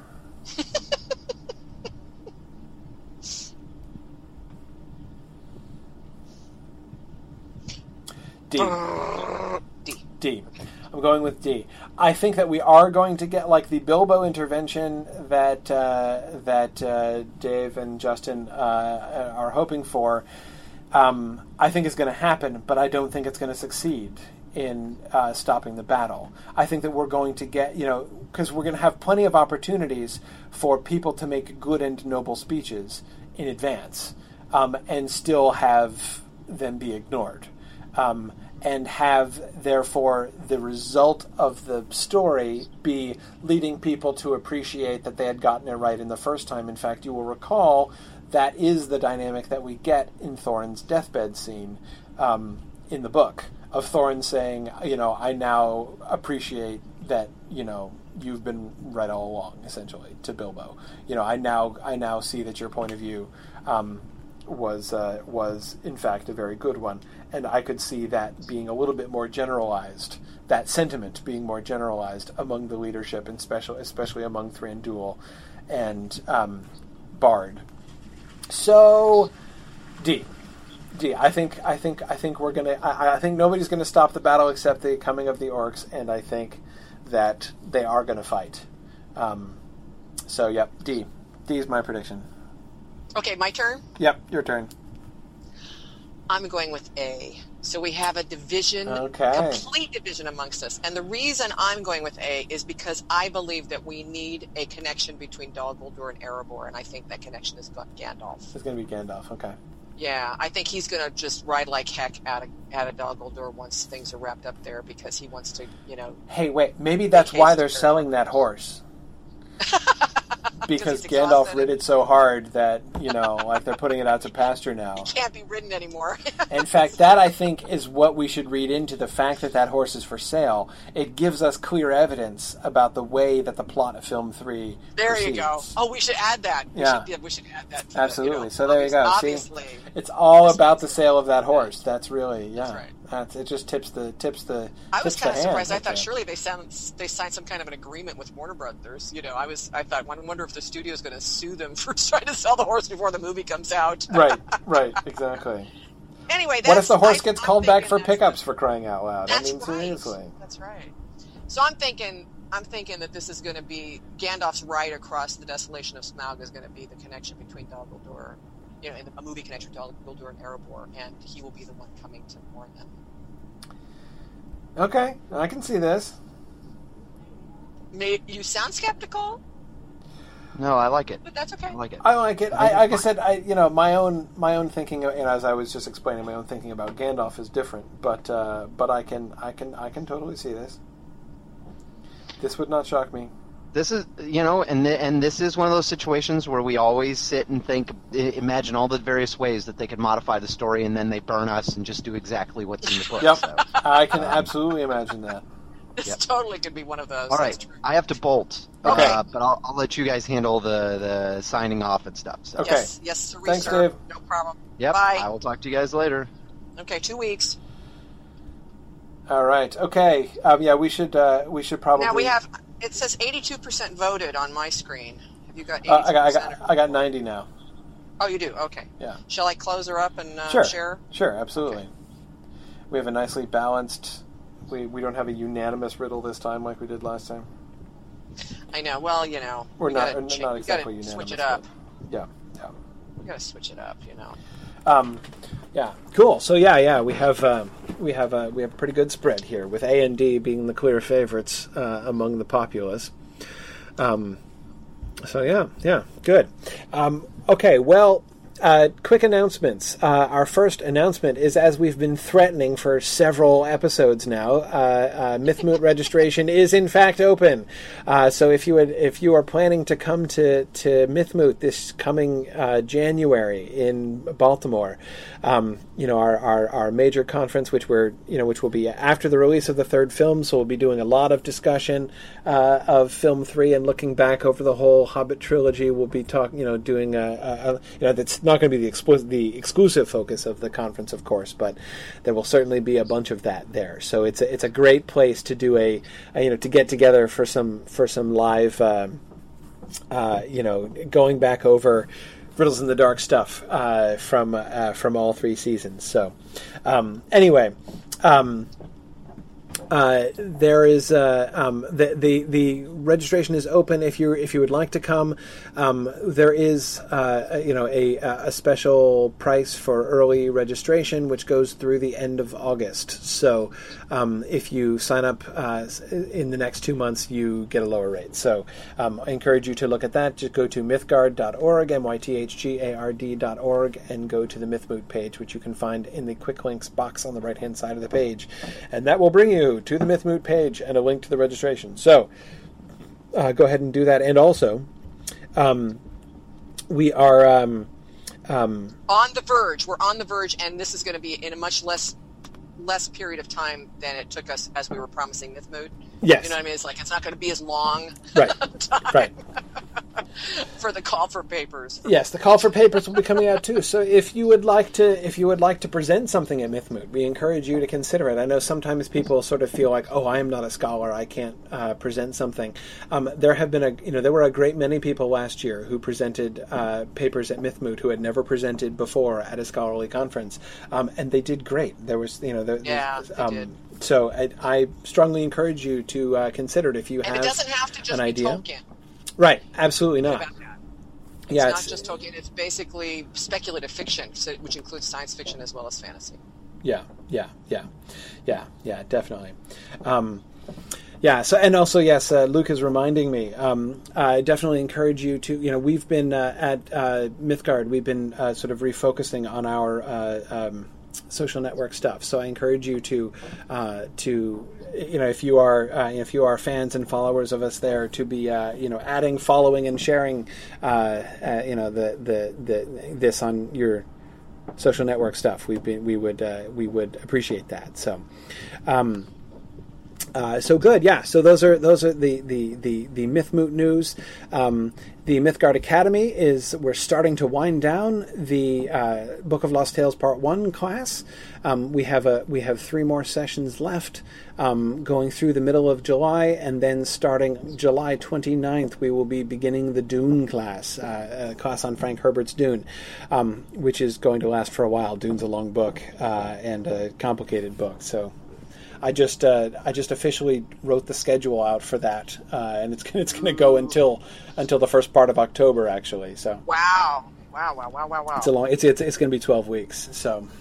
D. D. D. I'm going with D. I think that we are going to get, like, the Bilbo intervention that uh, that uh, Dave and Justin uh, are hoping for. Um, I think is going to happen, but I don't think it's going to succeed in uh, stopping the battle. I think that we're going to get, you know, because we're going to have plenty of opportunities for people to make good and noble speeches in advance, um, and still have them be ignored. Um, and have, therefore, the result of the story be leading people to appreciate that they had gotten it right in the first time. In fact, you will recall that is the dynamic that we get in Thorin's deathbed scene um, in the book, of Thorin saying, you know, I now appreciate that, you know, you've been right all along, essentially, to Bilbo. You know, I now I now see that your point of view um, was uh, was, in fact, a very good one. And I could see that being a little bit more generalized, that sentiment being more generalized among the leadership, and special, especially among Thranduil and um, Bard. So, D, D. I think, I think, I think we're gonna. I, I think nobody's gonna stop the battle except the coming of the orcs, and I think that they are gonna fight. Um, so, yep, D. D is my prediction. Okay, my turn? Yep, your turn. I'm going with A. So we have a division, okay. complete division amongst us. And the reason I'm going with A is because I believe that we need a connection between Dol Guldur and Erebor, and I think that connection is Gandalf. It's going to be Gandalf, okay. Yeah, I think he's going to just ride like heck out of, out of Dol Guldur once things are wrapped up there, because he wants to, you know... Hey, wait, maybe that's why they're selling that horse. because he's Gandalf exhausted. rid it so hard that, you know, like they're putting it out to pasture now. It can't be ridden anymore. In fact, that I think is what we should read into the fact that that horse is for sale. It gives us clear evidence about the way that the plot of film three There proceeds. you go. Oh, we should add that. We Yeah. should, yeah, we should add that. To Absolutely. The, you know, So there you go. Obviously. See, it's all about the sale of that horse. That's really, yeah. That's right. That's, it just tips the tips the. I was tips kind of the surprised. hand, I thought think. surely they signed they signed some kind of an agreement with Warner Brothers. You know, I was I thought, I wonder if the studio is going to sue them for trying to sell the horse before the movie comes out. Right. Right. Exactly. Anyway, that's, What if the horse I, gets I'm called back thinking for that's- pickups for crying out loud? That's I mean, right. seriously. That's right. So I'm thinking, I'm thinking that this is going to be Gandalf's ride across the desolation of Smaug is going to be the connection between Dol Guldur, you know, in a movie connection between Dol Guldur and Erebor, and he will be the one coming to warn them. Okay, I can see this. May, you sound skeptical, No, I like it. but that's okay. I like it. I like it. I, like I said, I you know my own my own thinking, and as I was just explaining, my own thinking about Gandalf is different. But uh, but I can I can I can totally see this. This would not shock me. This is, you know, and th- and this is one of those situations where we always sit and think, I- imagine all the various ways that they could modify the story, and then they burn us and just do exactly what's in the book. Yep, So. I can absolutely imagine that. This Yep. totally could be one of those. All That's right, true. I have to bolt, Okay. uh, but I'll, I'll let you guys handle the, the signing off and stuff. So. Okay. Yes, yes, sir, Thanks, sir. Dave. No problem. Yep, Bye. I will talk to you guys later. Okay, two weeks. All right. Okay. Um, yeah, we should uh, we should probably. Now we have. It says eighty-two percent voted on my screen. Have you got eighty-two Uh, I got I percent? got I got ninety now. Oh, you do. Okay. Yeah. Shall I close her up and uh, Sure. share? Sure. Absolutely. Okay. We have a nicely balanced. We we don't have a unanimous riddle this time like we did last time. I know. Well, you know, We're we not gotta not cha- we exactly gotta unanimous. switch it up. but- Yeah. Yeah. We gotta switch it up. You know. Um, yeah, cool. So yeah, yeah, we have um, we have uh, we have a pretty good spread here, with A and D being the clear favorites uh, among the populace. Um, so yeah, yeah, good. Um, okay, well, uh, quick announcements. Uh, our first announcement is, as we've been threatening for several episodes now, uh, uh, Mythmoot registration is in fact open. Uh, so if you would, if you are planning to come to to Mythmoot this coming uh, January in Baltimore, um, you know our, our our major conference, which we're you know which will be after the release of the third film, so we'll be doing a lot of discussion uh, of film three and looking back over the whole Hobbit trilogy. We'll be talking, you know, doing a, a, a you know that's not going to be the expl- the exclusive focus of the conference, of course, but there will certainly be a bunch of that there. So it's a, it's a great place to do a, a you know to get together for some for some live uh, uh, you know going back over Riddles in the Dark stuff uh, from uh, from all three seasons. So um, anyway. Um, Uh, there is uh, um, the, the the registration is open if you if you would like to come. Um, there is uh, you know a a special price for early registration, which goes through the end of August. So um, if you sign up uh, in the next two months, you get a lower rate. So um, I encourage you to look at that. Just go to mythgard dot org, M Y T H G A R D dot org, and go to the Mythmoot page, which you can find in the quick links box on the right hand side of the page, and that will bring you to the Mythmoot page and a link to the registration. So uh, go ahead and do that. And also, um, we are um, um, On the verge. We're on the verge, and this is going to be in a much less less period of time than it took us as we were promising Mythmoot. yes, You know what I mean? It's like it's not going to be as long right, time right. for the call for papers. Yes, the call for papers will be coming out too. So if you would like to, if you would like to present something at Mythmoot, we encourage you to consider it. I know sometimes people sort of feel like, oh, I am not a scholar, I can't uh, present something. Um, there have been a, you know, there were a great many people last year who presented uh, papers at Mythmoot who had never presented before at a scholarly conference, um, and they did great. There was, you know, there, Yeah, they um, did. So I, I strongly encourage you to uh, consider it if you And have it doesn't have to just an be idea. Tolkien. Right, absolutely not. About that. It's Yeah, not it's- just Tolkien. It's basically speculative fiction, so, which includes science fiction as well as fantasy. Yeah, yeah, yeah, yeah, yeah, definitely. Um, yeah, so and also yes, uh, Luke is reminding me. Um, I definitely encourage you to. You know, we've been uh, at uh, Mythgard. We've been uh, sort of refocusing on our uh, um, social network stuff. So I encourage you to uh, to you know if you are uh, if you are fans and followers of us there to be uh, you know adding, following, and sharing uh, uh, you know the, the the this on your social network stuff. We we would uh, we would appreciate that. So. Um, Uh, so good, yeah. So those are those are the the the, the Mythmoot news. Um, the Mythgard Academy is we're starting to wind down the uh, Book of Lost Tales Part One class. Um, we have a we have three more sessions left, um, going through the middle of July, and then starting July twenty-ninth, we will be beginning the Dune class, uh, a class on Frank Herbert's Dune, um, which is going to last for a while. Dune's a long book uh, and a complicated book, so. I just uh, I just officially wrote the schedule out for that, uh, and it's it's going to go until until the first part of October, actually. So wow, wow, wow, wow, wow, wow. It's a long. It's it's, it's going to be twelve weeks. So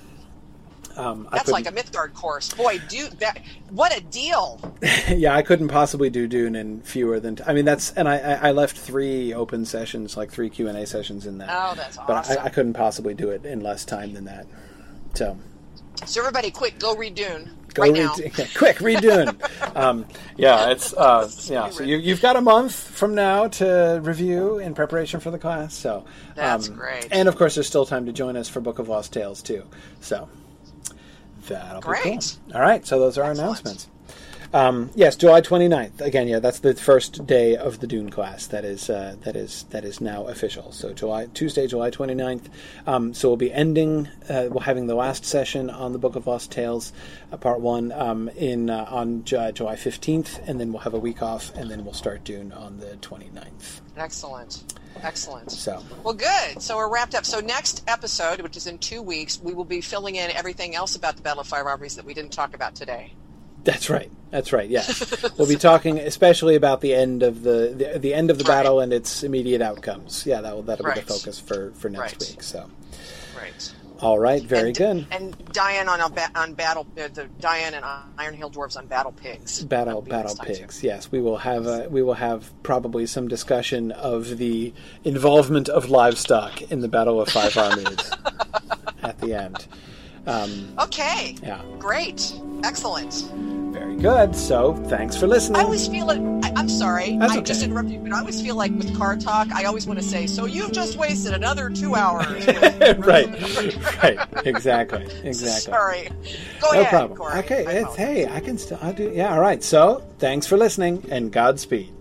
um, that's like a Mythgard course, boy. Do that. What a deal! Yeah, I couldn't possibly do Dune in fewer than. T- I mean, that's and I, I left three open sessions, like three Q and A sessions in that. Oh, that's awesome! But I, I couldn't possibly do it in less time than that. So. So everybody, quick, go read Dune. Go right read, now. Yeah, quick, read Dune. um, yeah, it's uh, yeah. So you, you've got a month from now to review in preparation for the class. So that's um, great. And of course, there's still time to join us for Book of Lost Tales too. So that'll great. be cool. All right, so those are our Excellent. announcements. Um, yes, July twenty-ninth. Again, yeah, that's the first day of the Dune class. That is uh, that is that is now official. So July Tuesday, July twenty-ninth. Um, so we'll be ending. Uh, we're having the last session on the Book of Lost Tales, uh, Part One, um, in uh, on J- July fifteenth, and then we'll have a week off, and then we'll start Dune on the twenty-ninth. Excellent. Excellent. So well, good. So we're wrapped up. So next episode, which is in two weeks, we will be filling in everything else about the Battle of Five Armies that we didn't talk about today. That's right. That's right. Yes, we'll be talking especially about the end of the the, the end of the right. battle and its immediate outcomes. Yeah, that will that'll right. be the focus for, for next right. week. So, right. All right. Very and, good. And Diane on on battle uh, the Diane and Iron Hill Dwarves on Battle Pigs. Battle Battle Pigs. Too. Yes, we will have a, we will have probably some discussion of the involvement of livestock in the Battle of Five Armies at the end. Um, okay. Yeah. Great. Excellent. Very good. So, thanks for listening. I always feel it. I, I'm sorry. That's I okay. just interrupted you, but I always feel like with car talk, I always want to say, "So you've just wasted another two hours." right. Right. Exactly. Exactly. Sorry. Go no ahead. problem. Corey. Okay. It's, hey, I can still. I do. Yeah. All right. So, thanks for listening, and Godspeed.